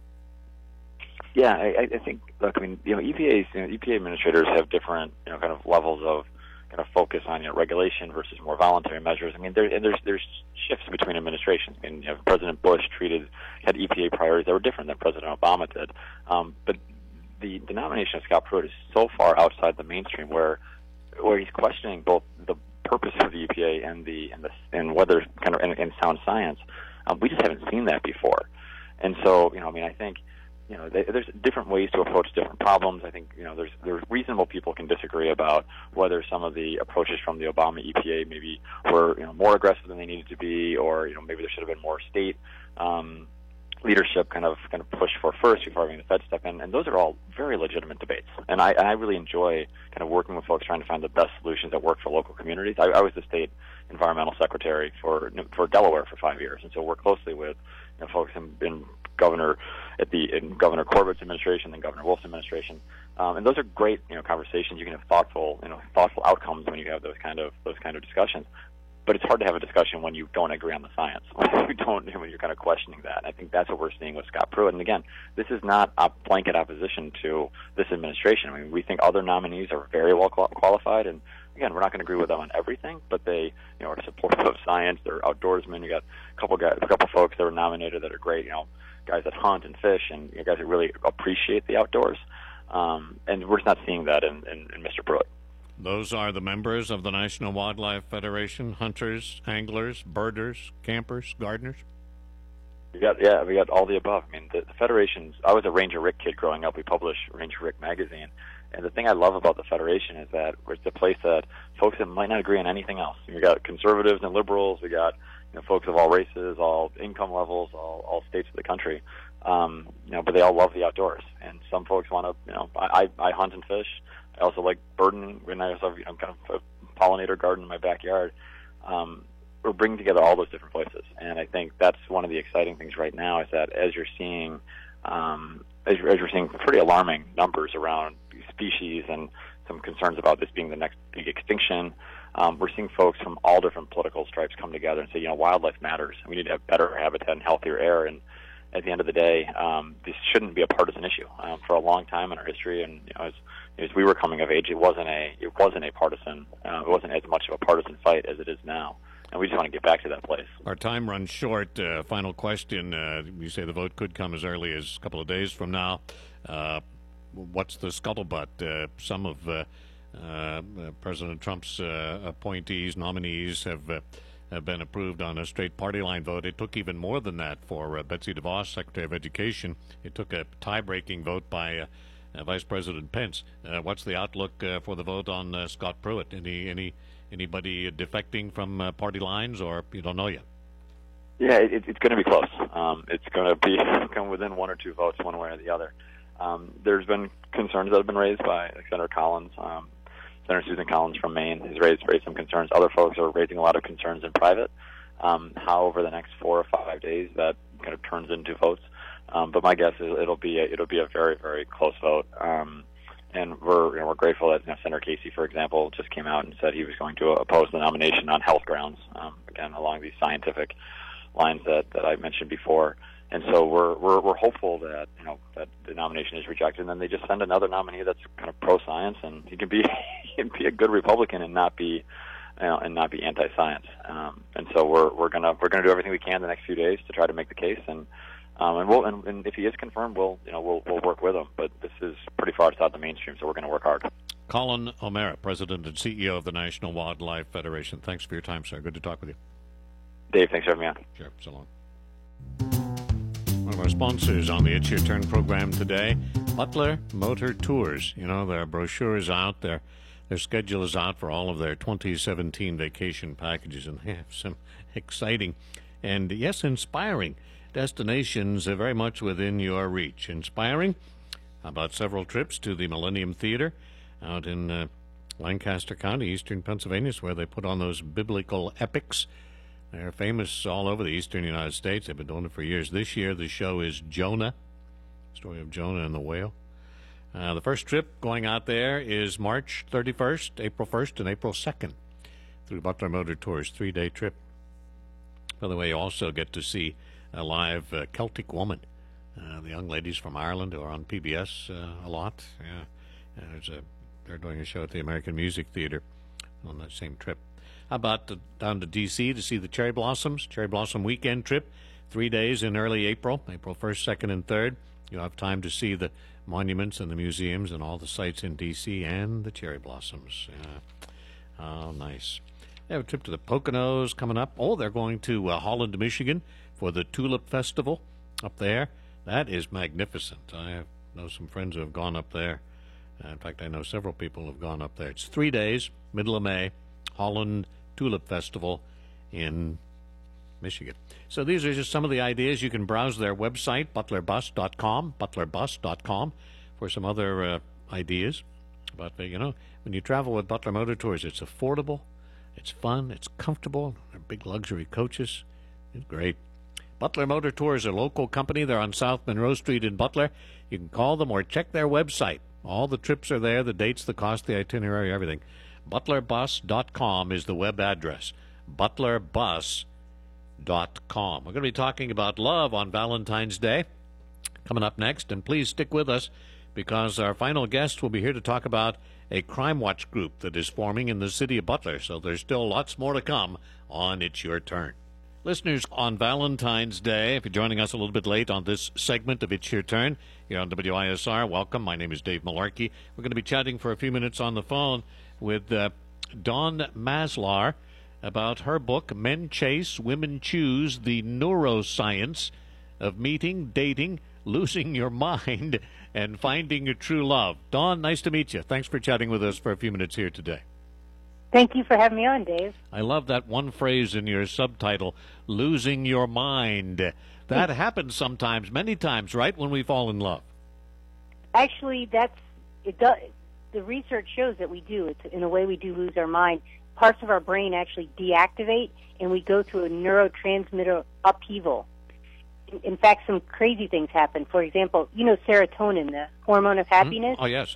Yeah, I think. Look, I mean, EPA administrators have different, kind of levels of kind of focus on regulation versus more voluntary measures. I mean, there's shifts between administrations. I mean, President Bush had EPA priorities that were different than President Obama did. But the nomination of Scott Pruitt is so far outside the mainstream, where he's questioning both the purpose of the EPA and whether kind of in sound science. We just haven't seen that before, and so I think. There's different ways to approach different problems. I think, there's reasonable people can disagree about whether some of the approaches from the Obama EPA maybe were, more aggressive than they needed to be, or, maybe there should have been more state leadership kind of push for first before having the Fed step in. And those are all very legitimate debates. And I really enjoy kind of working with folks trying to find the best solutions that work for local communities. I was the state environmental secretary for Delaware for 5 years, and so work closely with folks in Governor Corbett's administration and Governor Wolf's administration, and those are great conversations. You can have thoughtful outcomes when you have those kind of discussions. But it's hard to have a discussion when you don't agree on the science. When you're kind of questioning that. I think that's what we're seeing with Scott Pruitt. And again, this is not a blanket opposition to this administration. I mean, we think other nominees are very well qualified, and again, we're not going to agree with them on everything, but they, are supportive of science. They're outdoorsmen. You got a couple folks that were nominated that are great. Guys that hunt and fish, and guys that really appreciate the outdoors. And we're just not seeing that in Mr. Pruitt. Those are the members of the National Wildlife Federation: hunters, anglers, birders, campers, gardeners. We got all the above. I mean, the federations. I was a Ranger Rick kid growing up. We published Ranger Rick magazine, and the thing I love about the federation is that it's a place that folks that might not agree on anything else. We got conservatives and liberals. We got folks of all races, all income levels, all states of the country. But they all love the outdoors, and some folks want to. I hunt and fish. I also like birding, and I also have kind of a pollinator garden in my backyard. We're bringing together all those different places, and I think that's one of the exciting things right now is that as you're seeing pretty alarming numbers around species and some concerns about this being the next big extinction, we're seeing folks from all different political stripes come together and say, wildlife matters. We need to have better habitat and healthier air, and at the end of the day, this shouldn't be a partisan issue. For a long time in our history, and as we were coming of age, it wasn't a partisan. It wasn't as much of a partisan fight as it is now, and we just want to get back to that place. Our time runs short. Final question: you say the vote could come as early as a couple of days from now. What's the scuttlebutt? Some of President Trump's nominees have been approved on a straight party line vote. It took even more than that for Betsy DeVos, Secretary of Education. It took a tie-breaking vote by Vice President Pence. What's the outlook for the vote on Scott Pruitt? Anybody defecting from party lines, or you don't know yet? Yeah, it's going to be close. It's going to come within one or two votes, one way or the other. There's been concerns that have been raised by Senator Collins. Senator Susan Collins from Maine has raised some concerns. Other folks are raising a lot of concerns in private. How over the next 4 or 5 days that kind of turns into votes. But my guess is it'll be a very, very close vote. And we're grateful that Senator Casey, for example, just came out and said he was going to oppose the nomination on health grounds. Again, along these scientific lines that I mentioned before. And so we're hopeful that that the nomination is rejected, and then they just send another nominee that's kind of pro science, and he can be a good Republican and not be anti-science. And so we're gonna do everything we can the next few days to try to make the case, and if he is confirmed, we'll work with him. But this is pretty far outside the mainstream, so we're going to work hard. Colin O'Mara, President and CEO of the National Wildlife Federation. Thanks for your time, sir. Good to talk with you. Dave, thanks for having me on. Sure. So long. One of our sponsors on the It's Your Turn program today, Butler Motor Tours. Their brochure is out, their schedule is out for all of their 2017 vacation packages, and they have some exciting and, yes, inspiring destinations very much within your reach. Inspiring? How about several trips to the Millennium Theater out in Lancaster County, eastern Pennsylvania, where they put on those biblical epics. They're famous all over the eastern United States. They've been doing it for years. This year, the show is Jonah, story of Jonah and the whale. The first trip going out there is March 31st, April 1st, and April 2nd through Butler Motor Tours, 3-day trip. By the way, you also get to see a live Celtic Woman. The young ladies from Ireland who are on PBS a lot. They're doing a show at the American Music Theater on that same trip. How about down to D.C. to see the Cherry Blossoms? Cherry Blossom weekend trip, 3 days in early April, April 1st, 2nd, and 3rd. You'll have time to see the monuments and the museums and all the sites in D.C. and the cherry blossoms. Oh, nice. They have a trip to the Poconos coming up. Oh, they're going to Holland, Michigan for the Tulip Festival up there. That is magnificent. I know some friends who have gone up there. In fact, I know several people who have gone up there. It's 3 days, middle of May, Holland Tulip Festival in Michigan. So these are just some of the ideas. You can browse their website, butlerbus.com, for some other ideas. But, when you travel with Butler Motor Tours, it's affordable, it's fun, it's comfortable. They're big luxury coaches. It's great. Butler Motor Tours, a local company. They're on South Monroe Street in Butler. You can call them or check their website. All the trips are there, the dates, the cost, the itinerary, everything. Butlerbus.com is the web address. Butlerbus.com. We're going to be talking about love on Valentine's Day coming up next, and please stick with us because our final guest will be here to talk about a crime watch group that is forming in the city of Butler. So there's still lots more to come on It's Your Turn. Listeners, on Valentine's Day, if you're joining us a little bit late on this segment of It's Your Turn here on WISR, welcome. My name is Dave Malarkey. We're going to be chatting for a few minutes on the phone with Dawn Maslar about her book, Men Chase, Women Choose, The Neuroscience of Meeting, Dating, Losing Your Mind, and Finding a True Love. Dawn, nice to meet you. Thanks for chatting with us for a few minutes here today. Thank you for having me on, Dave. I love that one phrase in your subtitle, losing your mind. That happens sometimes, many times, right, when we fall in love? Actually, it does. The research shows that we do. It's, in a way, we do lose our mind. Parts of our brain actually deactivate, and we go through a neurotransmitter upheaval. In fact, some crazy things happen. For example, serotonin, the hormone of happiness? Oh, yes,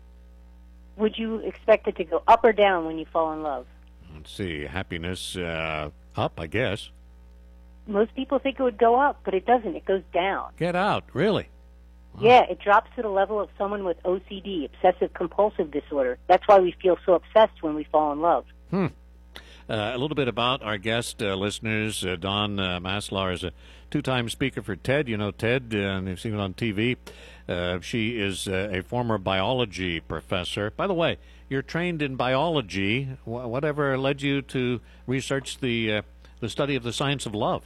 Would you expect it to go up or down when you fall in love? Let's see, happiness up, I guess. Most people think it would go up, but it doesn't. It goes down. Get out, really? Wow. Yeah, it drops to the level of someone with OCD, obsessive-compulsive disorder. That's why we feel so obsessed when we fall in love. A little bit about our guest, listeners. Dawn Maslar is a two-time speaker for TED. You know TED, and you've seen it on TV. She is a former biology professor. By the way, you're trained in biology. Whatever led you to research the study of the science of love?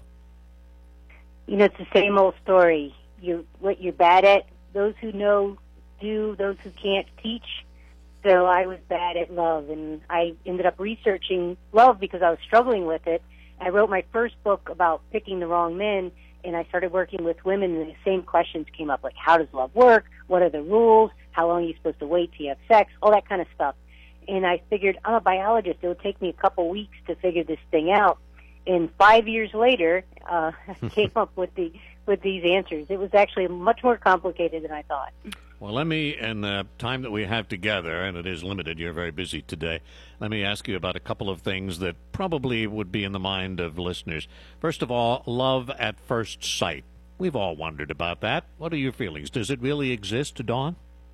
It's the same old story. What you're bad at, those who know do, those who can't teach. So I was bad at love, and I ended up researching love because I was struggling with it. I wrote my first book about picking the wrong men, and I started working with women, and the same questions came up, like how does love work? What are the rules? How long are you supposed to wait till you have sex? All that kind of stuff. And I figured, I'm a biologist. It would take me a couple weeks to figure this thing out. And 5 years later, I came up with these answers. It was actually much more complicated than I thought. Well, let me, in the time that we have together, and it is limited, you're very busy today, let me ask you about a couple of things that probably would be in the mind of listeners. First of all, love at first sight. We've all wondered about that. What are your feelings? Does it really exist, Dawn?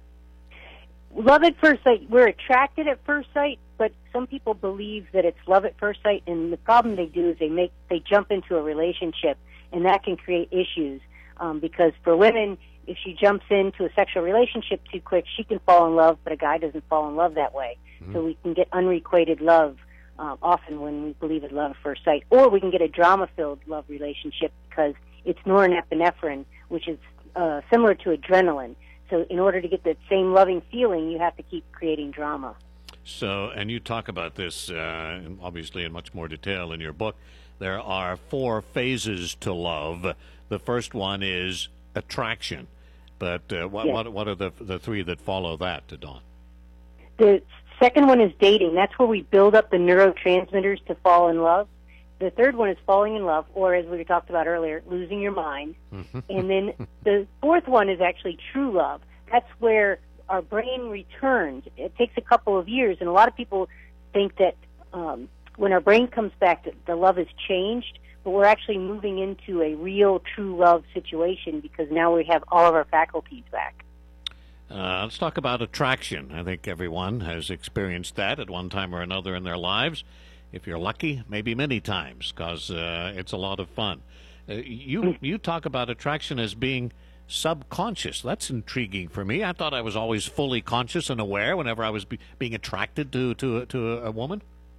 Love at first sight, we're attracted at first sight, but some people believe that it's love at first sight, and the problem they do is they jump into a relationship, and that can create issues, because for women, if she jumps into a sexual relationship too quick, she can fall in love, but a guy doesn't fall in love that way. Mm-hmm. So we can get unrequited love often when we believe in love at first sight. Or we can get a drama-filled love relationship because it's norepinephrine, which is similar to adrenaline. So in order to get that same loving feeling, you have to keep creating drama. So, and you talk about this obviously in much more detail in your book. There are 4 phases to love. The first one is attraction. But what are the 3 that follow that, Dawn? The second one is dating. That's where we build up the neurotransmitters to fall in love. The third one is falling in love, or as we talked about earlier, losing your mind. And then the fourth one is actually true love. That's where our brain returns. It takes a couple of years, and a lot of people think that when our brain comes back, the love has changed, but we're actually moving into a real, true love situation because now we have all of our faculties back. Let's talk about attraction. I think everyone has experienced that at one time or another in their lives. If you're lucky, maybe many times, because it's a lot of fun. You talk about attraction as being subconscious. That's intriguing for me. I thought I was always fully conscious and aware whenever I was being attracted to a woman.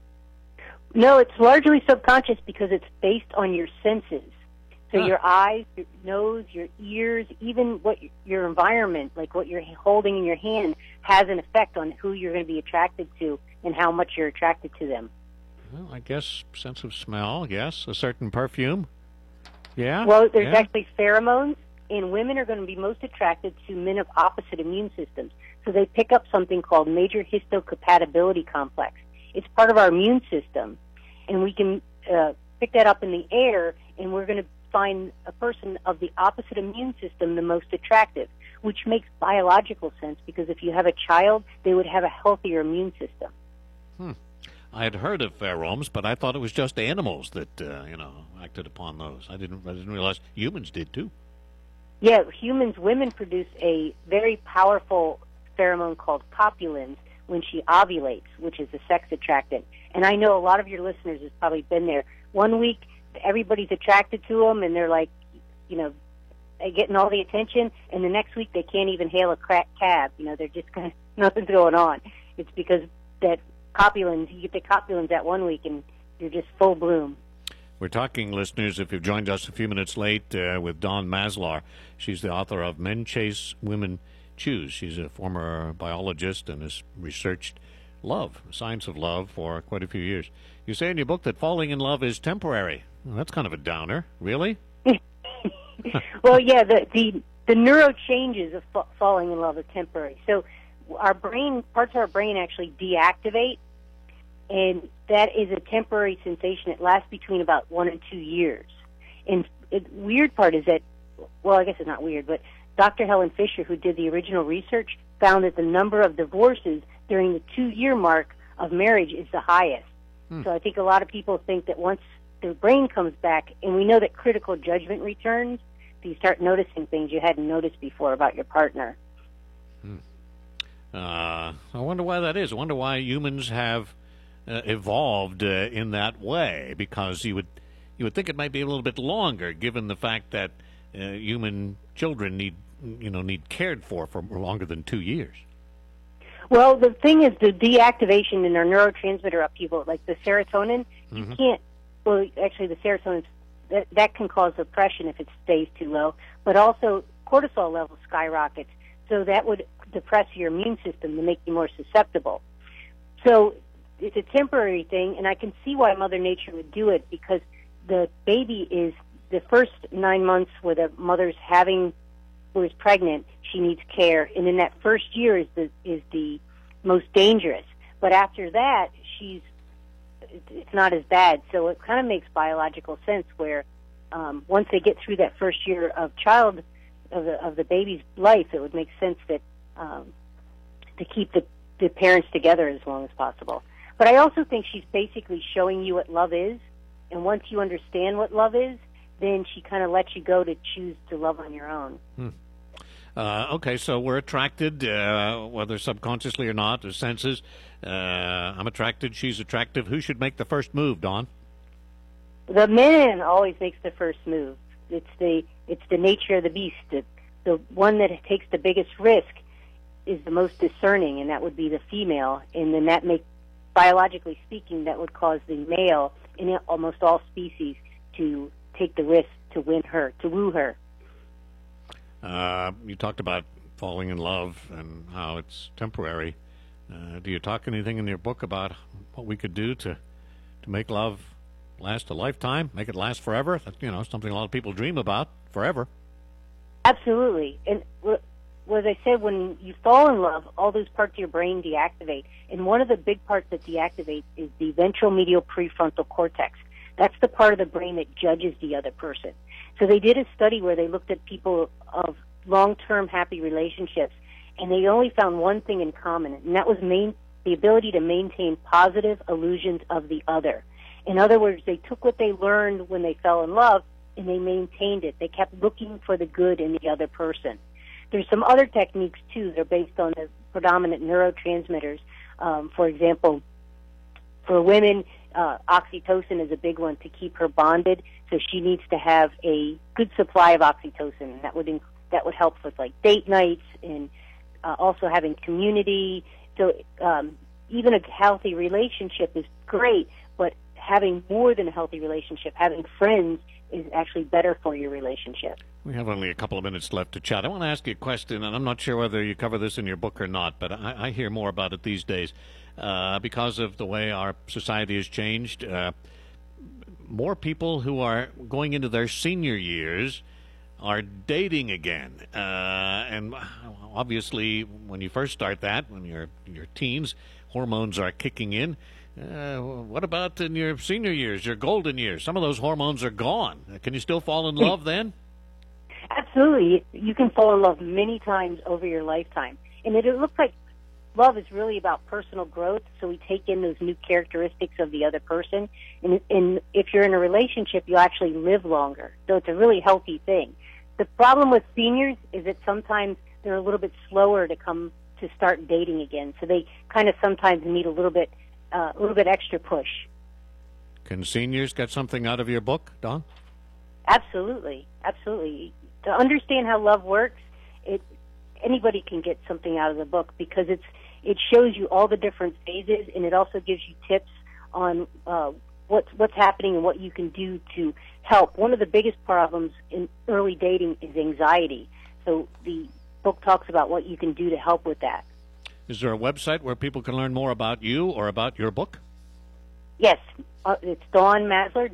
No, it's largely subconscious because it's based on your senses. So your eyes, your nose, your ears, even what your environment, like what you're holding in your hand, has an effect on who you're going to be attracted to and how much you're attracted to them. Well, I guess sense of smell, yes. A certain perfume. Yeah. Well, there's actually pheromones, and women are going to be most attracted to men of opposite immune systems. So they pick up something called major histocompatibility complex. It's part of our immune system, and we can pick that up in the air, and we're going to find a person of the opposite immune system the most attractive, which makes biological sense because if you have a child, they would have a healthier immune system. I had heard of pheromones, but I thought it was just animals that acted upon those. I didn't realize humans did too. Yeah, women produce a very powerful pheromone called copulins when she ovulates, which is a sex attractant. And I know a lot of your listeners has probably been there. One week, everybody's attracted to them, and they're like, getting all the attention. And the next week, they can't even hail a cab. They're just kind of nothing's going on. It's because that copulins, you get the copulins that 1 week, and you're just full bloom. We're talking, listeners, if you've joined us a few minutes late, with Dawn Maslar. She's the author of Men Chase, Women Choose. She's a former biologist and has researched love, science of love, for quite a few years. You say in your book that falling in love is temporary. Well, that's kind of a downer. Really? Well, yeah, the neuro changes of falling in love are temporary. So our brain, parts of our brain actually deactivate, and that is a temporary sensation. It lasts between about 1 and 2 years. And the weird part is that, well, I guess it's not weird, but Dr. Helen Fisher, who did the original research, found that the number of divorces during the 2-year mark of marriage is the highest. So I think a lot of people think that once their brain comes back, and we know that critical judgment returns, so you start noticing things you hadn't noticed before about your partner. I wonder why that is. I wonder why humans have evolved in that way, because you would think it might be a little bit longer, given the fact that human children need cared for longer than 2 years. Well, the thing is, the deactivation in our neurotransmitter upheaval, like the serotonin, you can't. Well, actually, the serotonin that can cause depression if it stays too low, but also cortisol levels skyrockets, so that would depress your immune system to make you more susceptible. So it's a temporary thing, and I can see why Mother Nature would do it, because the baby is the first 9 months where the mother's who is pregnant, she needs care, and in that first year is the most dangerous. But after that, it's not as bad. So it kind of makes biological sense where once they get through that first year of the baby's life, it would make sense that to keep the parents together as long as possible. But I also think she's basically showing you what love is, and once you understand what love is, then she kind of lets you go to choose to love on your own. Okay, so we're attracted, whether subconsciously or not, the senses. I'm attracted, she's attractive. Who should make the first move, Dawn? The man always makes the first move. It's the nature of the beast. The one that takes the biggest risk is the most discerning, and that would be the female. And then that biologically speaking, that would cause the male in almost all species to take the risk to win her, to woo her. You talked about falling in love and how it's temporary. Do you talk anything in your book about what we could do to make love last a lifetime, make it last forever? That's, something a lot of people dream about, forever. Absolutely. And as I said, when you fall in love, all those parts of your brain deactivate. And one of the big parts that deactivates is the ventral medial prefrontal cortex. That's the part of the brain that judges the other person. So they did a study where they looked at people of long-term happy relationships, and they only found one thing in common, and that was the ability to maintain positive illusions of the other. In other words, they took what they learned when they fell in love and they maintained it. They kept looking for the good in the other person. There's some other techniques, too, that are based on the predominant neurotransmitters. For example, for women, oxytocin is a big one to keep her bonded, so she needs to have a good supply of oxytocin, and that would help with, like, date nights and also having community. So even a healthy relationship is great, but having more than a healthy relationship, having friends, is actually better for your relationship. We have only a couple of minutes left to chat. I want to ask you a question, and I'm not sure whether you cover this in your book or not, but I hear more about it these days. Because of the way our society has changed, more people who are going into their senior years are dating again. And obviously, when you first start that, when you're teens, hormones are kicking in. What about in your senior years, your golden years? Some of those hormones are gone. Can you still fall in love then? Absolutely. You can fall in love many times over your lifetime. And it looks like love is really about personal growth, so we take in those new characteristics of the other person. And if you're in a relationship, you actually live longer. So it's a really healthy thing. The problem with seniors is that sometimes they're a little bit slower to start dating again. So they kind of sometimes need a little bit extra push. Can seniors get something out of your book, Dawn? Absolutely. To understand how love works, anybody can get something out of the book because it shows you all the different phases, and it also gives you tips on what's happening and what you can do to help. One of the biggest problems in early dating is anxiety. So the book talks about what you can do to help with that. Is there a website where people can learn more about you or about your book? Yes. It's Dawn Maslar,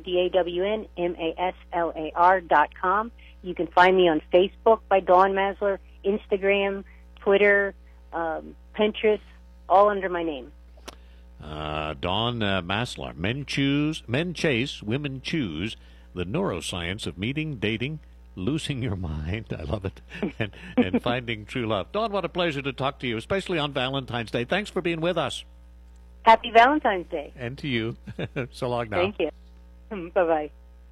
DAWNMASLAR.com. You can find me on Facebook by Dawn Maslar, Instagram, Twitter, Pinterest, all under my name. Dawn Maslar. Men chase, women choose. The neuroscience of meeting, dating, losing your mind. I love it. And finding true love. Dawn, what a pleasure to talk to you, especially on Valentine's Day. Thanks for being with us. Happy Valentine's Day. And to you. So long now. Thank you. Bye-bye.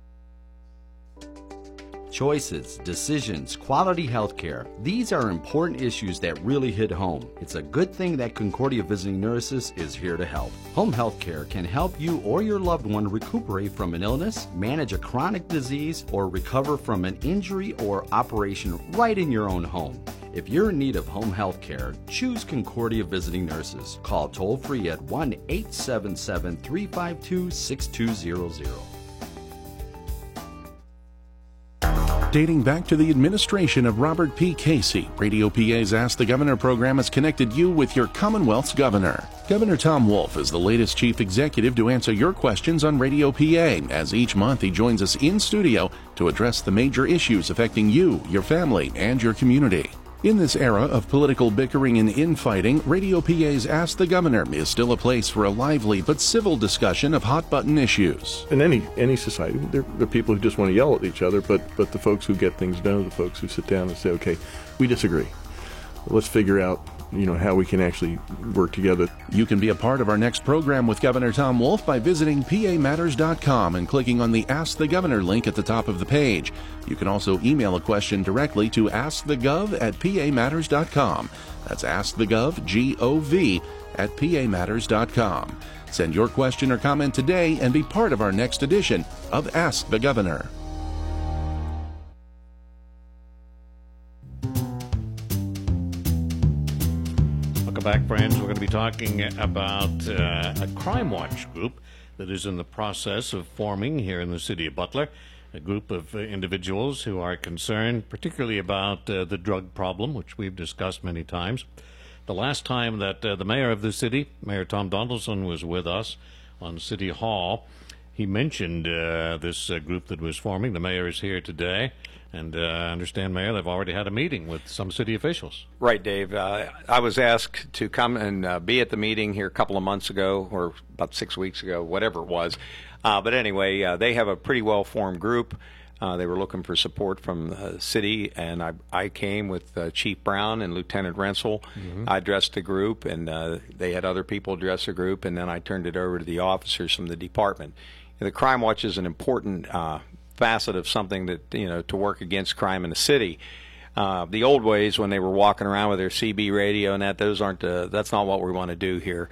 Choices, decisions, quality health care. These are important issues that really hit home. It's a good thing that Concordia Visiting Nurses is here to help. Home health care can help you or your loved one recuperate from an illness, manage a chronic disease, or recover from an injury or operation right in your own home. If you're in need of home health care, choose Concordia Visiting Nurses. Call toll-free at 1-877-352-6200. Dating back to the administration of Robert P. Casey, Radio PA's Ask the Governor program has connected you with your Commonwealth's governor. Governor Tom Wolf is the latest chief executive to answer your questions on Radio PA, as each month he joins us in studio to address the major issues affecting you, your family, and your community. In this era of political bickering and infighting, Radio PA's Ask the Governor is still a place for a lively but civil discussion of hot-button issues. In any society, there are people who just want to yell at each other, but the folks who get things done are the folks who sit down and say, okay, we disagree. Let's figure out how we can actually work together. You can be a part of our next program with Governor Tom Wolf by visiting PAMatters.com and clicking on the Ask the Governor link at the top of the page. You can also email a question directly to AskTheGov@PAMatters.com. That's AskTheGov, G-O-V, at PAMatters.com. Send your question or comment today and be part of our next edition of Ask the Governor. Welcome back, friends. We're going to be talking about a Crime Watch group that is in the process of forming here in the city of Butler, a group of individuals who are concerned particularly about the drug problem, which we've discussed many times. The last time that the mayor of the city, Mayor Tom Donaldson, was with us on City Hall, he mentioned this group that was forming. The mayor is here today. And I understand, Mayor, they've already had a meeting with some city officials. Right, Dave. I was asked to come and be at the meeting here a couple of months ago, or about 6 weeks ago, whatever it was. But anyway, they have a pretty well-formed group. They were looking for support from the city, and I came with Chief Brown and Lieutenant Rensel. I addressed the group, and they had other people address the group, and then I turned it over to the officers from the department. And the Crime Watch is an important facet of something that, to work against crime in the city. The old ways, when they were walking around with their CB radio and that's not what we want to do here.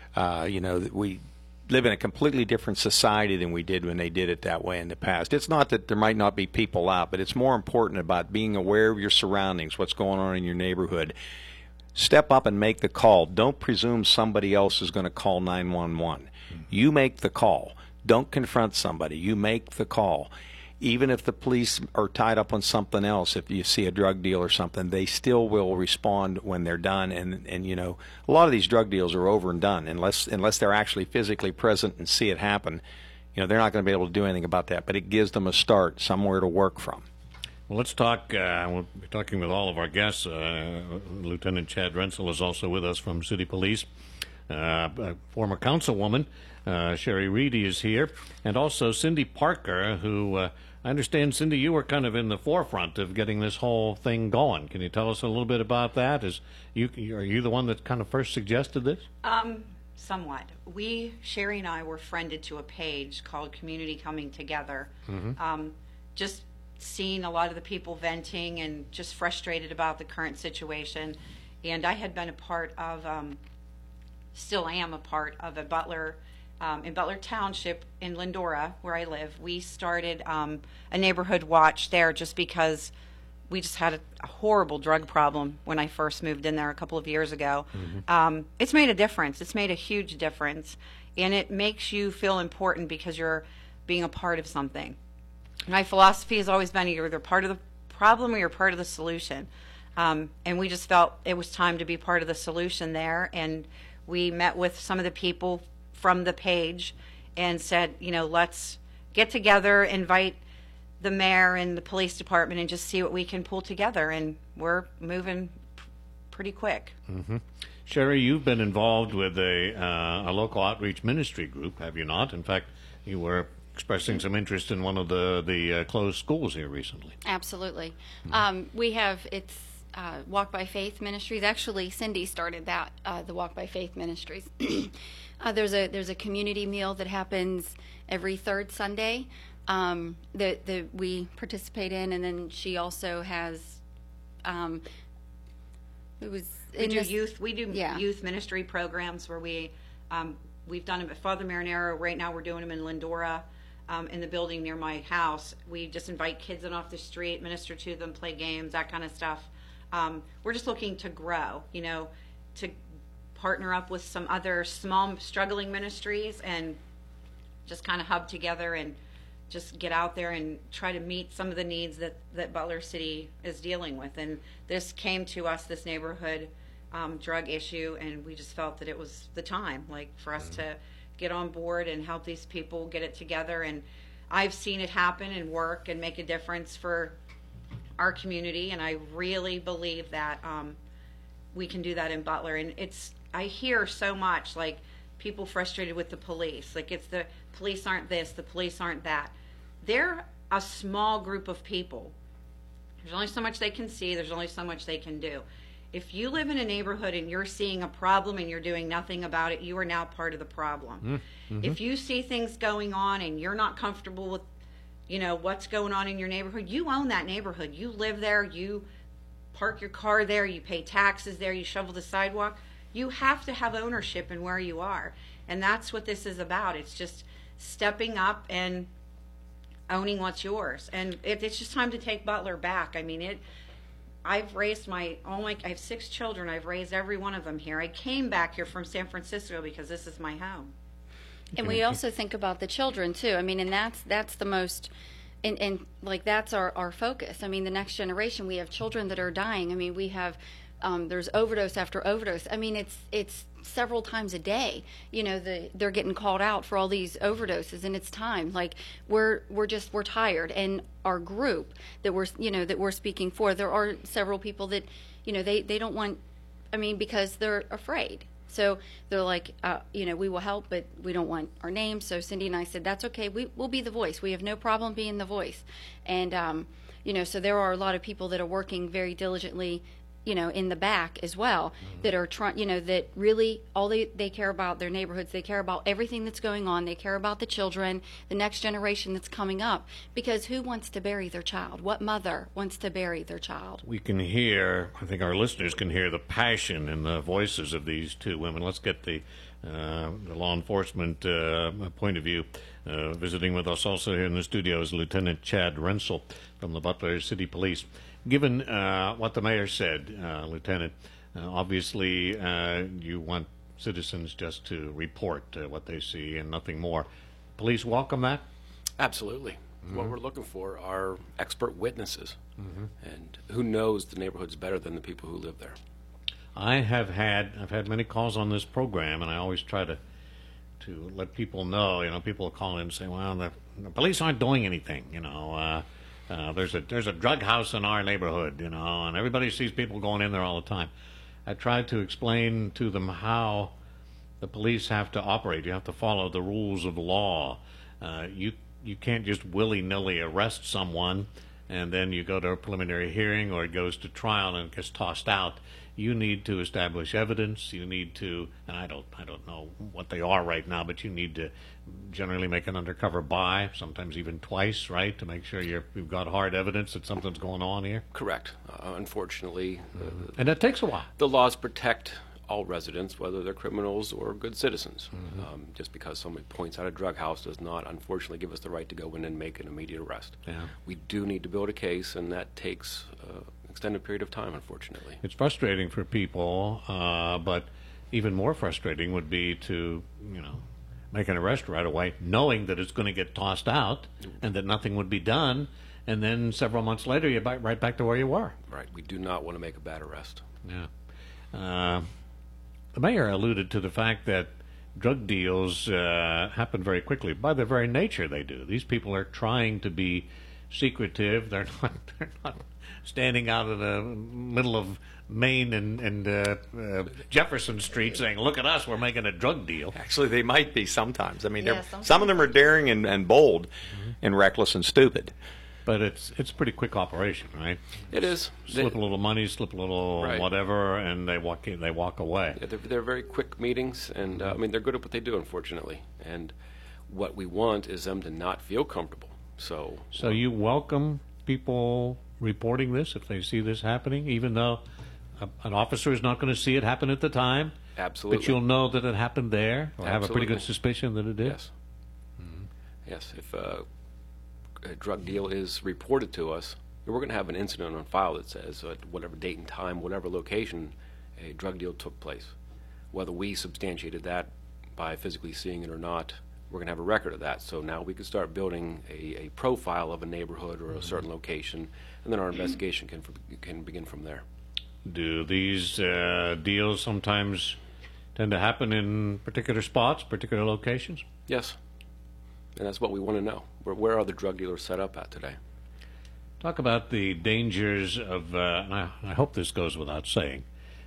We live in a completely different society than we did when they did it that way in the past. It's not that there might not be people out, but it's more important about being aware of your surroundings, what's going on in your neighborhood. Step up and make the call. Don't presume somebody else is going to call 911. You make the call. Don't confront somebody. You make the call. Even if the police are tied up on something else, if you see a drug deal or something, they still will respond when they're done. And a lot of these drug deals are over and done unless they're actually physically present and see it happen. They're not going to be able to do anything about that. But it gives them a start, somewhere to work from. Well, let's talk. We'll be talking with all of our guests. Lieutenant Chad Rensel is also with us from City Police. Former councilwoman Sherry Reedy is here, and also Cindy Parker, who I understand, Cindy, you were kind of in the forefront of getting this whole thing going. Can you tell us a little bit about that? Are you the one that kind of first suggested this? Somewhat. Sherry and I were friended to a page called Community Coming Together. Just seeing a lot of the people venting and just frustrated about the current situation. And I had been a part of, still am a part of a Butler, in Butler Township in Lindora, where I live. We started a neighborhood watch there just because we just had a horrible drug problem when I first moved in there a couple of years ago. It's made a difference. It's made a huge difference. And it makes you feel important because you're being a part of something. My philosophy has always been you're either part of the problem or you're part of the solution. And we just felt it was time to be part of the solution there. And we met with some of the people from the page and said, let's get together, invite the mayor and the police department, and just see what we can pull together. And we're moving pretty quick. Sherry, you've been involved with a local outreach ministry group, have you not? In fact, you were expressing some interest in one of the closed schools here recently. Absolutely. We have, it's Walk by Faith Ministries. Actually, Cindy started that, the Walk by Faith Ministries. There's a community meal that happens every third Sunday that we participate in, and then she also has we do youth ministry programs where we've done them at Father Marinero. Right now we're doing them in Lindora, in the building near my house. We just invite kids in off the street, minister to them, play games, that kind of stuff. We're just looking to grow, to partner up with some other small struggling ministries and just kind of hub together and just get out there and try to meet some of the needs that Butler City is dealing with. And this came to us, this neighborhood drug issue, and we just felt that it was the time, for us to get on board and help these people get it together. And I've seen it happen and work and make a difference for our community, and I really believe that we can do that in Butler. And I hear so much, people frustrated with the police, it's the police aren't this, the police aren't that. They're a small group of people. There's only so much they can see, there's only so much they can do. If you live in a neighborhood and you're seeing a problem and you're doing nothing about it, you are now part of the problem. If you see things going on and you're not comfortable with what's going on in your neighborhood, you own that neighborhood. You live there, you park your car there, you pay taxes there, you shovel the sidewalk. You have to have ownership in where you are. And that's what this is about. It's just stepping up and owning what's yours. And it's just time to take Butler back. I've raised I have 6 children. I've raised every one of them here. I came back here from San Francisco because this is my home. And we also think about the children too. And that's the most, and that's our focus. The next generation, we have children that are dying. We have, there's overdose after overdose. It's several times a day. They're getting called out for all these overdoses, and it's time. We're tired. And our group that we're speaking for, there are several people that, they don't want, because they're afraid. So they're like, we will help, but we don't want our names. So Cindy and I said, that's okay. We'll be the voice. We have no problem being the voice. And, so there are a lot of people that are working very diligently, in the back as well, that are trying, that really all they care about their neighborhoods. They care about everything that's going on. They care about the children, the next generation that's coming up. Because who wants to bury their child? What mother wants to bury their child? We can hear, I think our listeners can hear the passion in the voices of these two women. Let's get the law enforcement point of view. Visiting with us also here in the studio is Lieutenant Chad Rensel from the Butler City Police. Given what the mayor said, Lieutenant, obviously you want citizens just to report what they see and nothing more. Police welcome that? Absolutely. What we're looking for are expert witnesses, and who knows the neighborhoods better than the people who live there. I've had many calls on this program, and I always try to let people know. People call in and say, "Well, the police aren't doing anything." There's a drug house in our neighborhood, and everybody sees people going in there all the time. I try to explain to them how the police have to operate. You have to follow the rules of law. You can't just willy-nilly arrest someone and then you go to a preliminary hearing or it goes to trial and it gets tossed out. You need to establish evidence. You need to, and I don't know what they are right now, but you need to generally make an undercover buy, sometimes even twice, right, to make sure you've got hard evidence that something's going on here. Correct. Unfortunately, and that takes a while. The laws protect all residents, whether they're criminals or good citizens. Just because somebody points out a drug house does not, unfortunately, give us the right to go in and make an immediate arrest. Yeah. We do need to build a case, and that takes an extended period of time, unfortunately. It's frustrating for people, but even more frustrating would be to, make an arrest right away, knowing that it's going to get tossed out and that nothing would be done, and then several months later you're right back to where you were. Right. We do not want to make a bad arrest. Yeah. The mayor alluded to the fact that drug deals happen very quickly. By their very nature, they do. These people are trying to be secretive. They're not standing out in the middle of Main and Jefferson Street saying, "Look at us, we're making a drug deal." Actually, they might be sometimes. I mean, some of them are daring and bold and reckless and stupid. But it's a pretty quick operation, right? It is. Slip a little money, slip a little whatever, and they walk away. Yeah, they're very quick meetings, and they're good at what they do, unfortunately. And what we want is them to not feel comfortable. So you welcome people reporting this if they see this happening, even though an officer is not going to see it happen at the time. Absolutely. But you'll know that it happened there, or Absolutely. have a pretty good suspicion that it did. Yes. Yes. If a drug deal is reported to us, we're going to have an incident on file that says at whatever date and time, whatever location, a drug deal took place. Whether we substantiated that by physically seeing it or not, we're going to have a record of that. So now we can start building a profile of a neighborhood or a certain location, and then our investigation can begin from there. Do these deals sometimes tend to happen in particular spots, particular locations? Yes. And that's what we want to know. Where are the drug dealers set up at today? Talk about the dangers of, and I hope this goes without saying,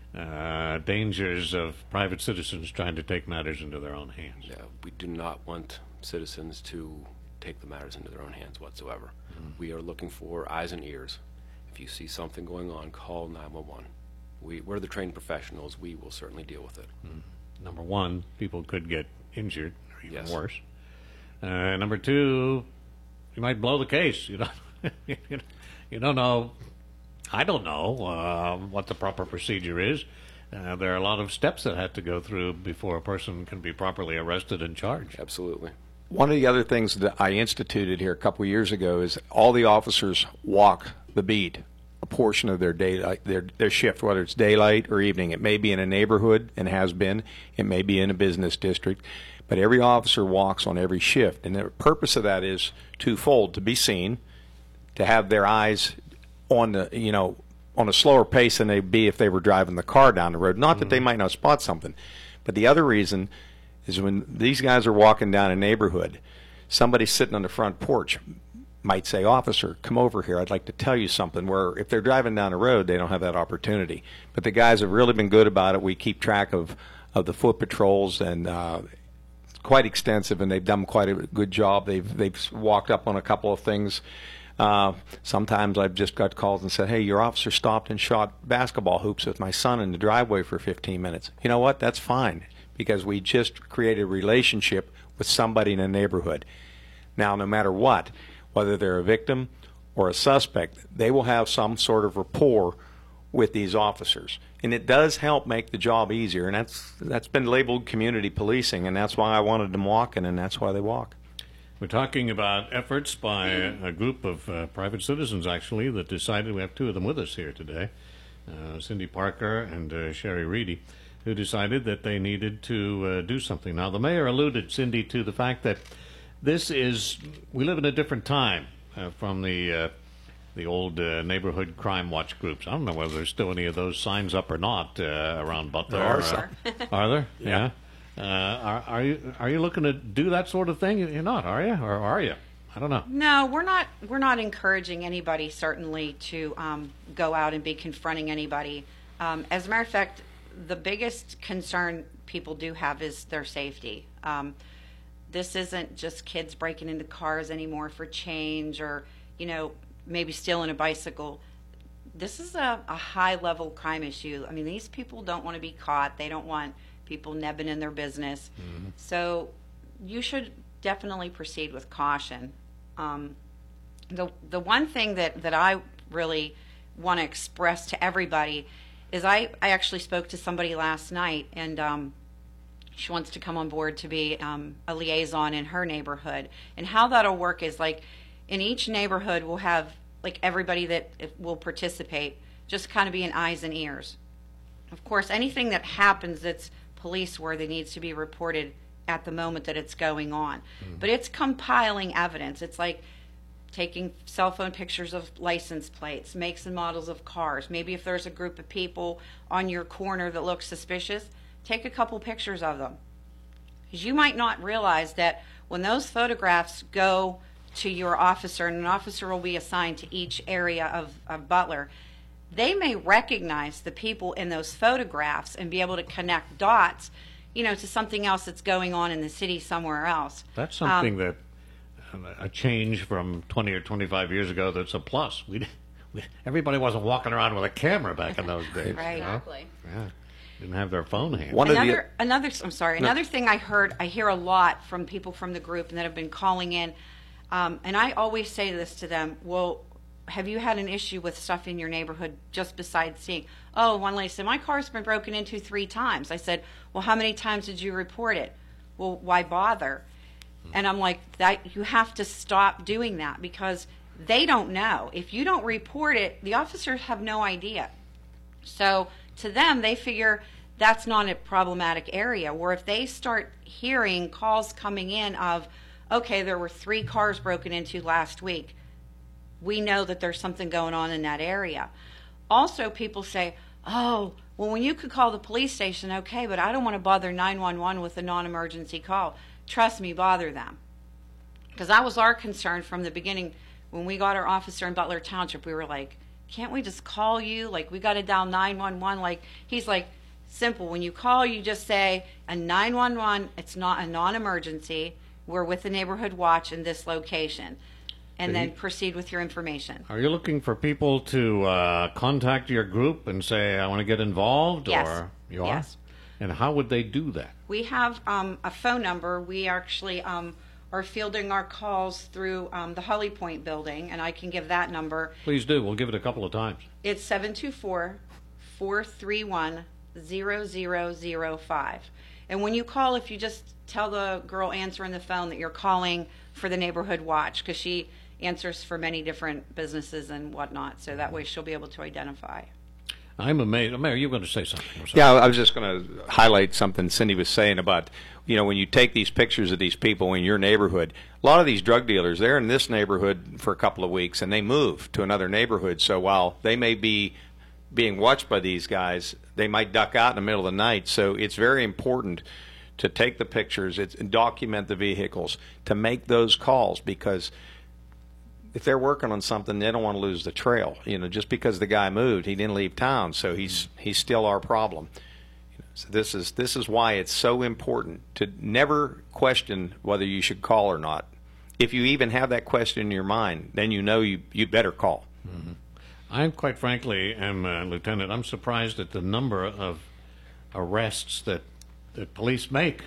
dangers of private citizens trying to take matters into their own hands. Yeah, we do not want citizens to take the matters into their own hands whatsoever. We are looking for eyes and ears. If you see something going on, call 911. We're the trained professionals. We will certainly deal with it. Number one, people could get injured or even worse. Number two, you might blow the case. You don't know. I don't know what the proper procedure is. There are a lot of steps that have to go through before a person can be properly arrested and charged. Absolutely. One of the other things that I instituted here a couple of years ago is all the officers walk the beat a portion of their daylight, their shift, whether it's daylight or evening. It may be in a neighborhood and has been. It may be in a business district. But every officer walks on every shift, and the purpose of that is twofold: to be seen, to have their eyes on the on a slower pace than they'd be if they were driving the car down the road. Not that they might not spot something, but the other reason is when these guys are walking down a neighborhood, somebody sitting on the front porch might say, "Officer, come over here. I'd like to tell you something." Where if they're driving down the road, they don't have that opportunity. But the guys have really been good about it. We keep track of of the foot patrols, and quite extensive, and they've done quite a good job. They've walked up on a couple of things. Sometimes I've just got calls and said, hey, your officer stopped and shot basketball hoops with my son in the driveway for 15 minutes. You know what? That's fine, because we just created a relationship with somebody in the neighborhood. Now, no matter what, whether they're a victim or a suspect, they will have some sort of rapport with these officers. And it does help make the job easier, and that's been labeled community policing, and that's why I wanted them walking, and that's why they walk. We're talking about efforts by a group of private citizens, actually, that decided, we have two of them with us here today, Cindy Parker and Sherry Reedy, who decided that they needed to do something. Now, the mayor alluded, Cindy, to the fact that we live in a different time from the old neighborhood crime watch groups. I don't know whether there's still any of those signs up or not around Butler. There are some. Are there? Yeah. Are you looking to do that sort of thing? You're not, are you? Or are you? I don't know. No, we're not. We're not encouraging anybody, certainly, to go out and be confronting anybody. As a matter of fact, the biggest concern people do have is their safety. This isn't just kids breaking into cars anymore for change, or maybe stealing a bicycle. This is a high-level crime issue. I mean, these people don't want to be caught. They don't want people nebbing in their business. Mm-hmm. So you should definitely proceed with caution. The one thing that I really want to express to everybody is I actually spoke to somebody last night, and she wants to come on board to be a liaison in her neighborhood. And how that'll work is, like, in each neighborhood we'll have, like, everybody that will participate just kind of be in eyes and ears. Of course, anything that happens that's police worthy needs to be reported at the moment that it's going on. But it's compiling evidence. It's like taking cell phone pictures of license plates, makes and models of cars. Maybe if there's a group of people on your corner that look suspicious, take a couple pictures of them. Because you might not realize that when those photographs go to your officer, and an officer will be assigned to each area of Butler, they may recognize the people in those photographs and be able to connect dots, to something else that's going on in the city somewhere else. That's something that a change from 20 or 25 years ago that's a plus. Everybody wasn't walking around with a camera back in those days. Right. Exactly. Yeah. Didn't have their phone hands. Another thing I hear a lot from people from the group and that have been calling in, and I always say this to them, well, have you had an issue with stuff in your neighborhood just besides seeing? Oh, one lady said, my car's been broken into 3 times. I said, well, how many times did you report it? Well, why bother? And I'm like, that you have to stop doing that, because they don't know. If you don't report it, the officers have no idea. So to them, they figure that's not a problematic area. Where if they start hearing calls coming in of, okay, there were 3 cars broken into last week, we know that there's something going on in that area. Also, people say, oh, well, when you could call the police station, okay, but I don't want to bother 911 with a non-emergency call. Trust me, bother them. Because that was our concern from the beginning. When we got our officer in Butler Township, we were like, can't we just call you? Like, we got to dial 911. Like, he's like, simple. When you call, you just say a 911, it's not a non-emergency. We're with the neighborhood watch in this location. And then proceed with your information. Are you looking for people to contact your group and say, I want to get involved? Yes. Or you are? Yes. And how would they do that? We have a phone number. We actually are fielding our calls through the Holly Point building, and I can give that number. Please do. We'll give it a couple of times. It's 724-431-0005. And when you call, if you just tell the girl answering the phone that you're calling for the neighborhood watch, because she answers for many different businesses and whatnot, so that way she'll be able to identify. I'm amazed. Mayor, you were going to say something. Yeah, I was just going to highlight something Cindy was saying about, when you take these pictures of these people in your neighborhood, a lot of these drug dealers, they're in this neighborhood for a couple of weeks and they move to another neighborhood. So while they may be being watched by these guys, they might duck out in the middle of the night. So it's very important to take the pictures and document the vehicles, to make those calls, because if they're working on something, they don't want to lose the trail. Just because the guy moved, he didn't leave town, so he's still our problem. So this is why it's so important to never question whether you should call or not. If you even have that question in your mind, then you know you better call. Mm-hmm. I quite frankly am, Lieutenant, I'm surprised at the number of arrests that police make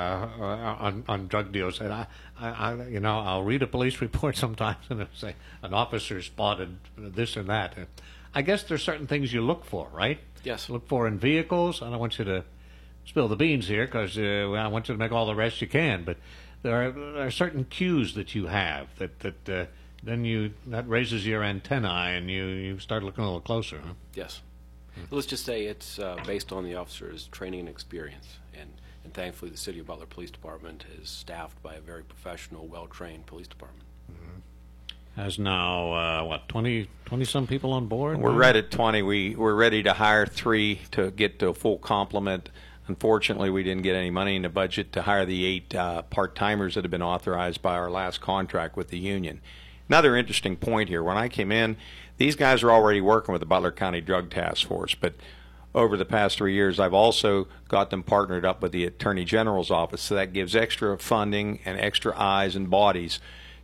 on drug deals. And I'll read a police report sometimes and it'll say an officer spotted this and that. And I guess there's certain things you look for, right? Yes. Look for in vehicles. I don't want you to spill the beans here because I want you to make all the arrests you can. But there are certain cues that you have that then that raises your antennae and you start looking a little closer. Huh? Yes. Let's just say it's based on the officer's training and experience. And thankfully, the City of Butler Police Department is staffed by a very professional, well-trained police department. Mm-hmm. Has now, 20-some people on board? We're right at 20. We're ready to hire 3 to get to a full complement. Unfortunately, we didn't get any money in the budget to hire the 8 part-timers that have been authorized by our last contract with the union. Another interesting point here, when I came in, these guys are already working with the Butler County Drug Task Force, but over the past 3 years, I've also got them partnered up with the Attorney General's office, so that gives extra funding and extra eyes and bodies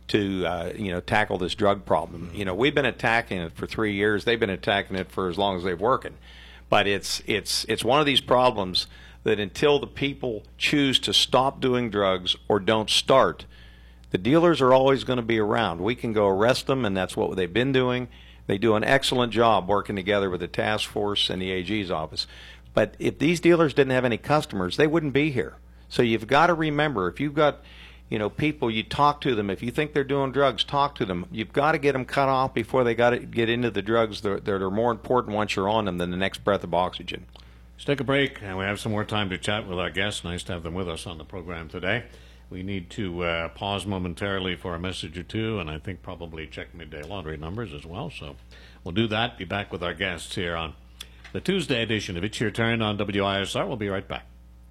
to tackle this drug problem. We've been attacking it for 3 years. They've been attacking it for as long as they've working. But it's one of these problems that until the people choose to stop doing drugs or don't start, the dealers are always going to be around. We can go arrest them, and that's what they've been doing. They do an excellent job working together with the task force and the AG's office. But if these dealers didn't have any customers, they wouldn't be here. So you've got to remember, if you've got people, you talk to them. If you think they're doing drugs, talk to them. You've got to get them cut off before they got to get into the drugs that are more important once you're on them than the next breath of oxygen. Let's take a break, and we have some more time to chat with our guests. Nice to have them with us on the program today. We need to pause momentarily for a message or two, and I think probably check midday lottery numbers as well. So we'll do that, be back with our guests here on the Tuesday edition of It's Your Turn on WISR. We'll be right back.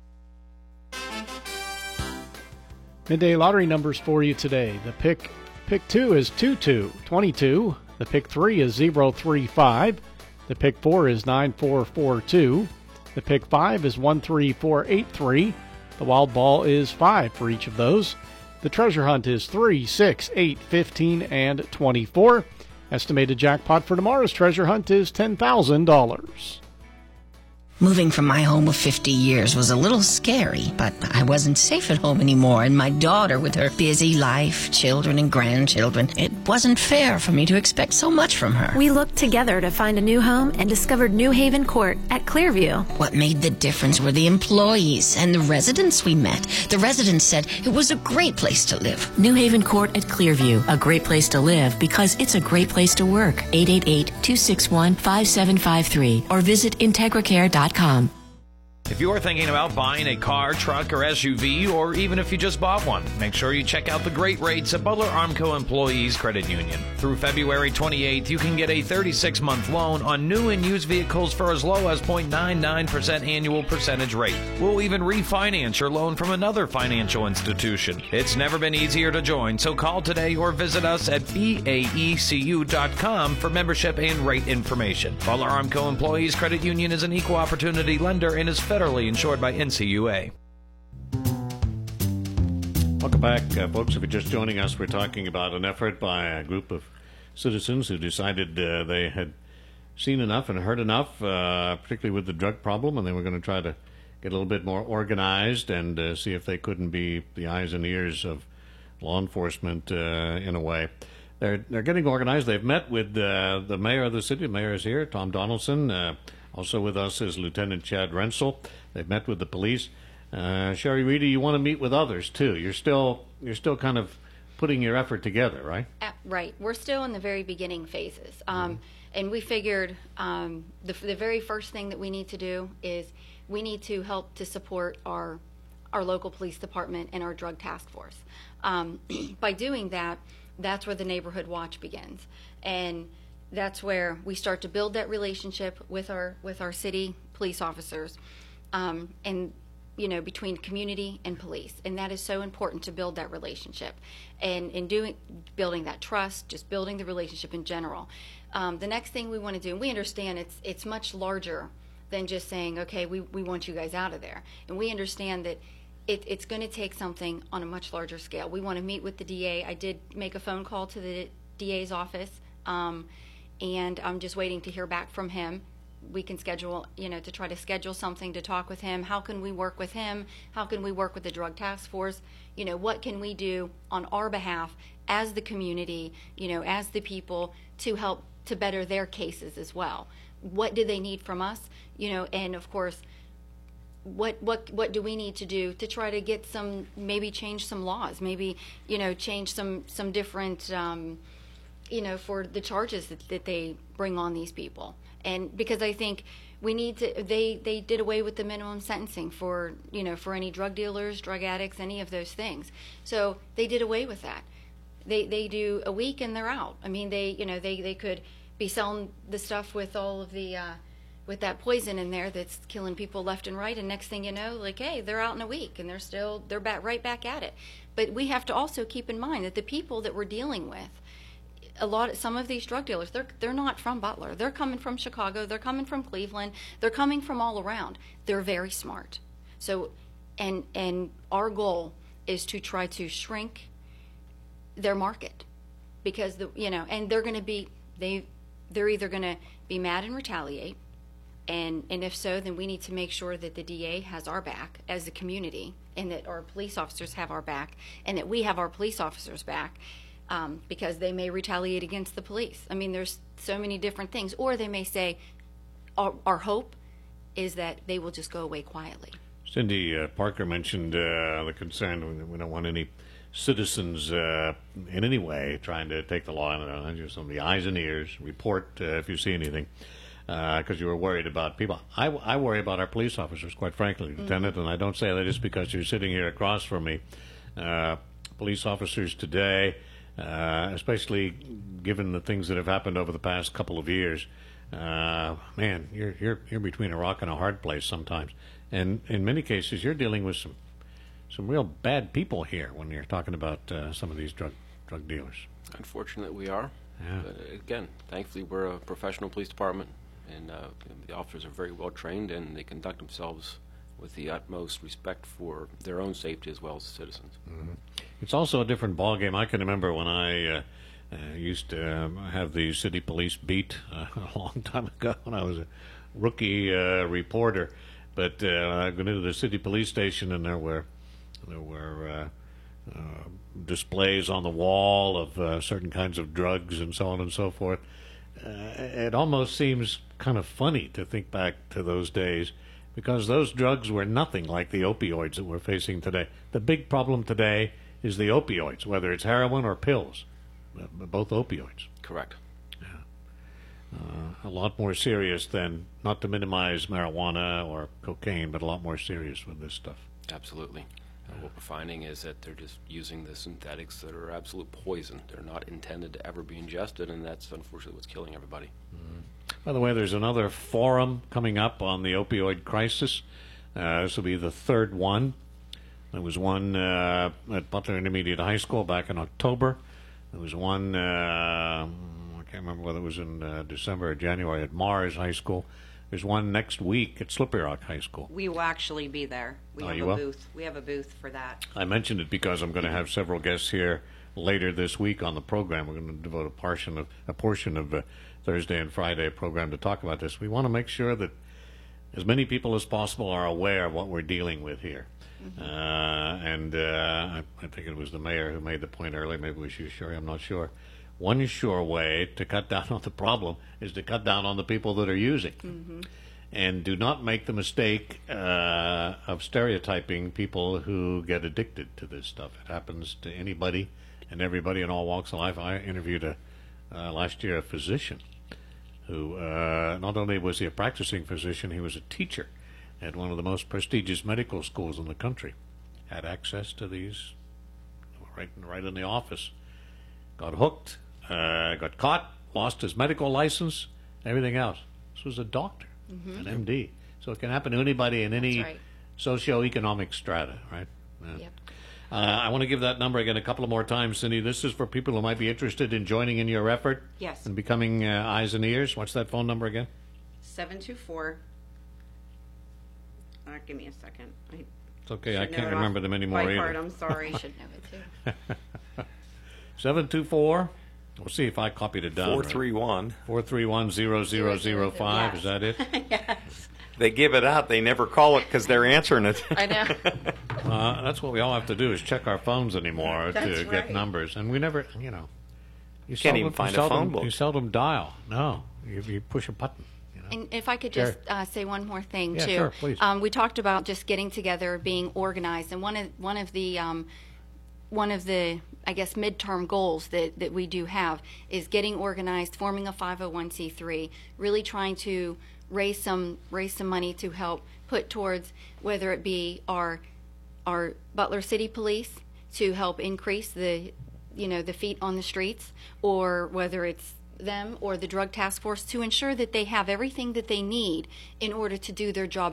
Midday lottery numbers for you today. The pick 2 is 2222. The pick 3 is 035. The pick 4 is 9442. The pick 5 is 13483. The wild ball is 5 for each of those. The treasure hunt is 3, 6, 8, 15, and 24. Estimated jackpot for tomorrow's treasure hunt is $10,000. Moving from my home of 50 years was a little scary, but I wasn't safe at home anymore, and my daughter with her busy life, children and grandchildren, it wasn't fair for me to expect so much from her. We looked together to find a new home and discovered New Haven Court at Clearview. What made the difference were the employees and the residents we met. The residents said it was a great place to live. New Haven Court at Clearview, a great place to live because it's a great place to work. 888-261-5753 or visit IntegraCare.com. If you're thinking about buying a car, truck, or SUV, or even if you just bought one, make sure you check out the great rates at Butler Armco Employees Credit Union. Through February 28th, you can get a 36-month loan on new and used vehicles for as low as 0.99% annual percentage rate. We'll even refinance your loan from another financial institution. It's never been easier to join, so call today or visit us at BAECU.com for membership and rate information. Butler Armco Employees Credit Union is an equal opportunity lender and is federally insured by NCUA. Welcome back, folks. If you're just joining us, we're talking about an effort by a group of citizens who decided they had seen enough and heard enough, particularly with the drug problem, and they were going to try to get a little bit more organized and see if they couldn't be the eyes and ears of law enforcement in a way. They're getting organized. They've met with the mayor of the city. The mayor is here, Tom Donaldson. Also with us is Lieutenant Chad Rensel. They've met with the police. Sherry Reedy, you want to meet with others too. You're still kind of putting your effort together, right? Right. We're still in the very beginning phases, and we figured the very first thing that we need to do is we need to help to support our local police department and our drug task force. By doing that, that's where the neighborhood watch begins, and that's where we start to build that relationship with our city police officers, and between community and police, and that is so important to build that relationship, and in building that trust, just building the relationship in general. The next thing we want to do, and we understand it's much larger than just saying, okay, we want you guys out of there. And we understand that it's going to take something on a much larger scale. We want to meet with the DA. I did make a phone call to the DA's office, and I'm just waiting to hear back from him. We can schedule, to try to schedule something to talk with him. How can we work with him? How can we work with the Drug Task Force? What can we do on our behalf as the community, as the people, to help to better their cases as well? What do they need from us? And of course, what do we need to do to try to get maybe change some laws, maybe, change some different, for the charges that they bring on these people. And because I think we need to, they did away with the minimum sentencing for any drug dealers, drug addicts, any of those things. So they did away with that. They do a week and they're out. I mean, they could be selling the stuff with all of the, with that poison in there that's killing people left and right, and next thing you know, hey, they're out in a week and they're right back at it. But we have to also keep in mind that the people that we're dealing with, some of these drug dealers, they're not from Butler. They're coming from Chicago. They're coming from Cleveland. They're coming from all around. They're very smart. So, and our goal is to try to shrink their market, because and they're going to be they're either going to be mad and retaliate, and if so, then we need to make sure that the DA has our back as a community, and that our police officers have our back, and that we have our police officers back. Because they may retaliate against the police. I mean, there's so many different things. Or they may say, our hope is that they will just go away quietly. Cindy Parker mentioned the concern we don't want any citizens in any way trying to take the law into their hands. Some of the eyes and ears. Report if you see anything, because you were worried about people. I worry about our police officers, quite frankly, Lieutenant, and I don't say that just because you're sitting here across from me. Police officers today, especially given the things that have happened over the past couple of years, man, you're between a rock and a hard place sometimes, and in many cases you're dealing with some real bad people here when you're talking about some of these drug dealers. Unfortunately, we are. Yeah. But again, thankfully, we're a professional police department, and the officers are very well trained, and they conduct themselves with the utmost respect for their own safety as well as the citizens. Mm-hmm. It's also a different ballgame. I can remember when I used to have the city police beat a long time ago when I was a rookie reporter. But I went into the city police station, and there were displays on the wall of certain kinds of drugs and so on and so forth. It almost seems kind of funny to think back to those days, because those drugs were nothing like the opioids that we're facing today. The big problem today is the opioids, whether it's heroin or pills, both opioids. Correct. Yeah. A lot more serious than, not to minimize marijuana or cocaine, but a lot more serious with this stuff. Absolutely. What we're finding is that they're just using the synthetics that are absolute poison. They're not intended to ever be ingested, and that's unfortunately what's killing everybody. Mm-hmm. By the way, there's another forum coming up on the opioid crisis. This will be the third one. There was one at Butler Intermediate High School back in October. There was one, I can't remember whether it was in December or January, at Mars High School. There's one next week at Slippery Rock High School. We will actually be there. We have a booth. We have a booth for that. I mentioned it because I'm going to have several guests here later this week on the program. We're going to devote a portion of Thursday and Friday program to talk about this. We want to make sure that as many people as possible are aware of what we're dealing with here. Mm-hmm. I think it was the mayor who made the point earlier. Maybe it was you, Sherry. I'm not sure. One sure way to cut down on the problem is to cut down on the people that are using. Mm-hmm. And do not make the mistake of stereotyping people who get addicted to this stuff. It happens to anybody and everybody in all walks of life. I interviewed last year a physician who not only was he a practicing physician, he was a teacher at one of the most prestigious medical schools in the country. Had access to these right in the office. Got hooked, got caught, lost his medical license, everything else. This was a doctor, an MD. So it can happen to anybody in any socioeconomic strata, right? Yep. I want to give that number again a couple of more times, Cindy. This is for people who might be interested in joining in your effort. Yes. And becoming eyes and ears. What's that phone number again? 724 Give me a second. It's okay. I should know can't it remember off them anymore by either. heart. I'm sorry. I should know it too. 724. We'll see if I copied it down. 431. 431-0005. Is that it? Yes. They give it out. They never call it because they're answering it. I know. That's what we all have to do is check our phones anymore That's to get right. numbers. And we never, you know. You Can't even find a phone book. You seldom dial. No. You push a button. And if I could Sure. just say one more thing Yeah, too. sure, please. We talked about just getting together, being organized, and one of the I guess midterm goals that we do have is getting organized, forming a 501c3, really trying to raise some money to help put towards whether it be our Butler City Police to help increase the feet on the streets, or whether it's them or the drug task force to ensure that they have everything that they need in order to do their job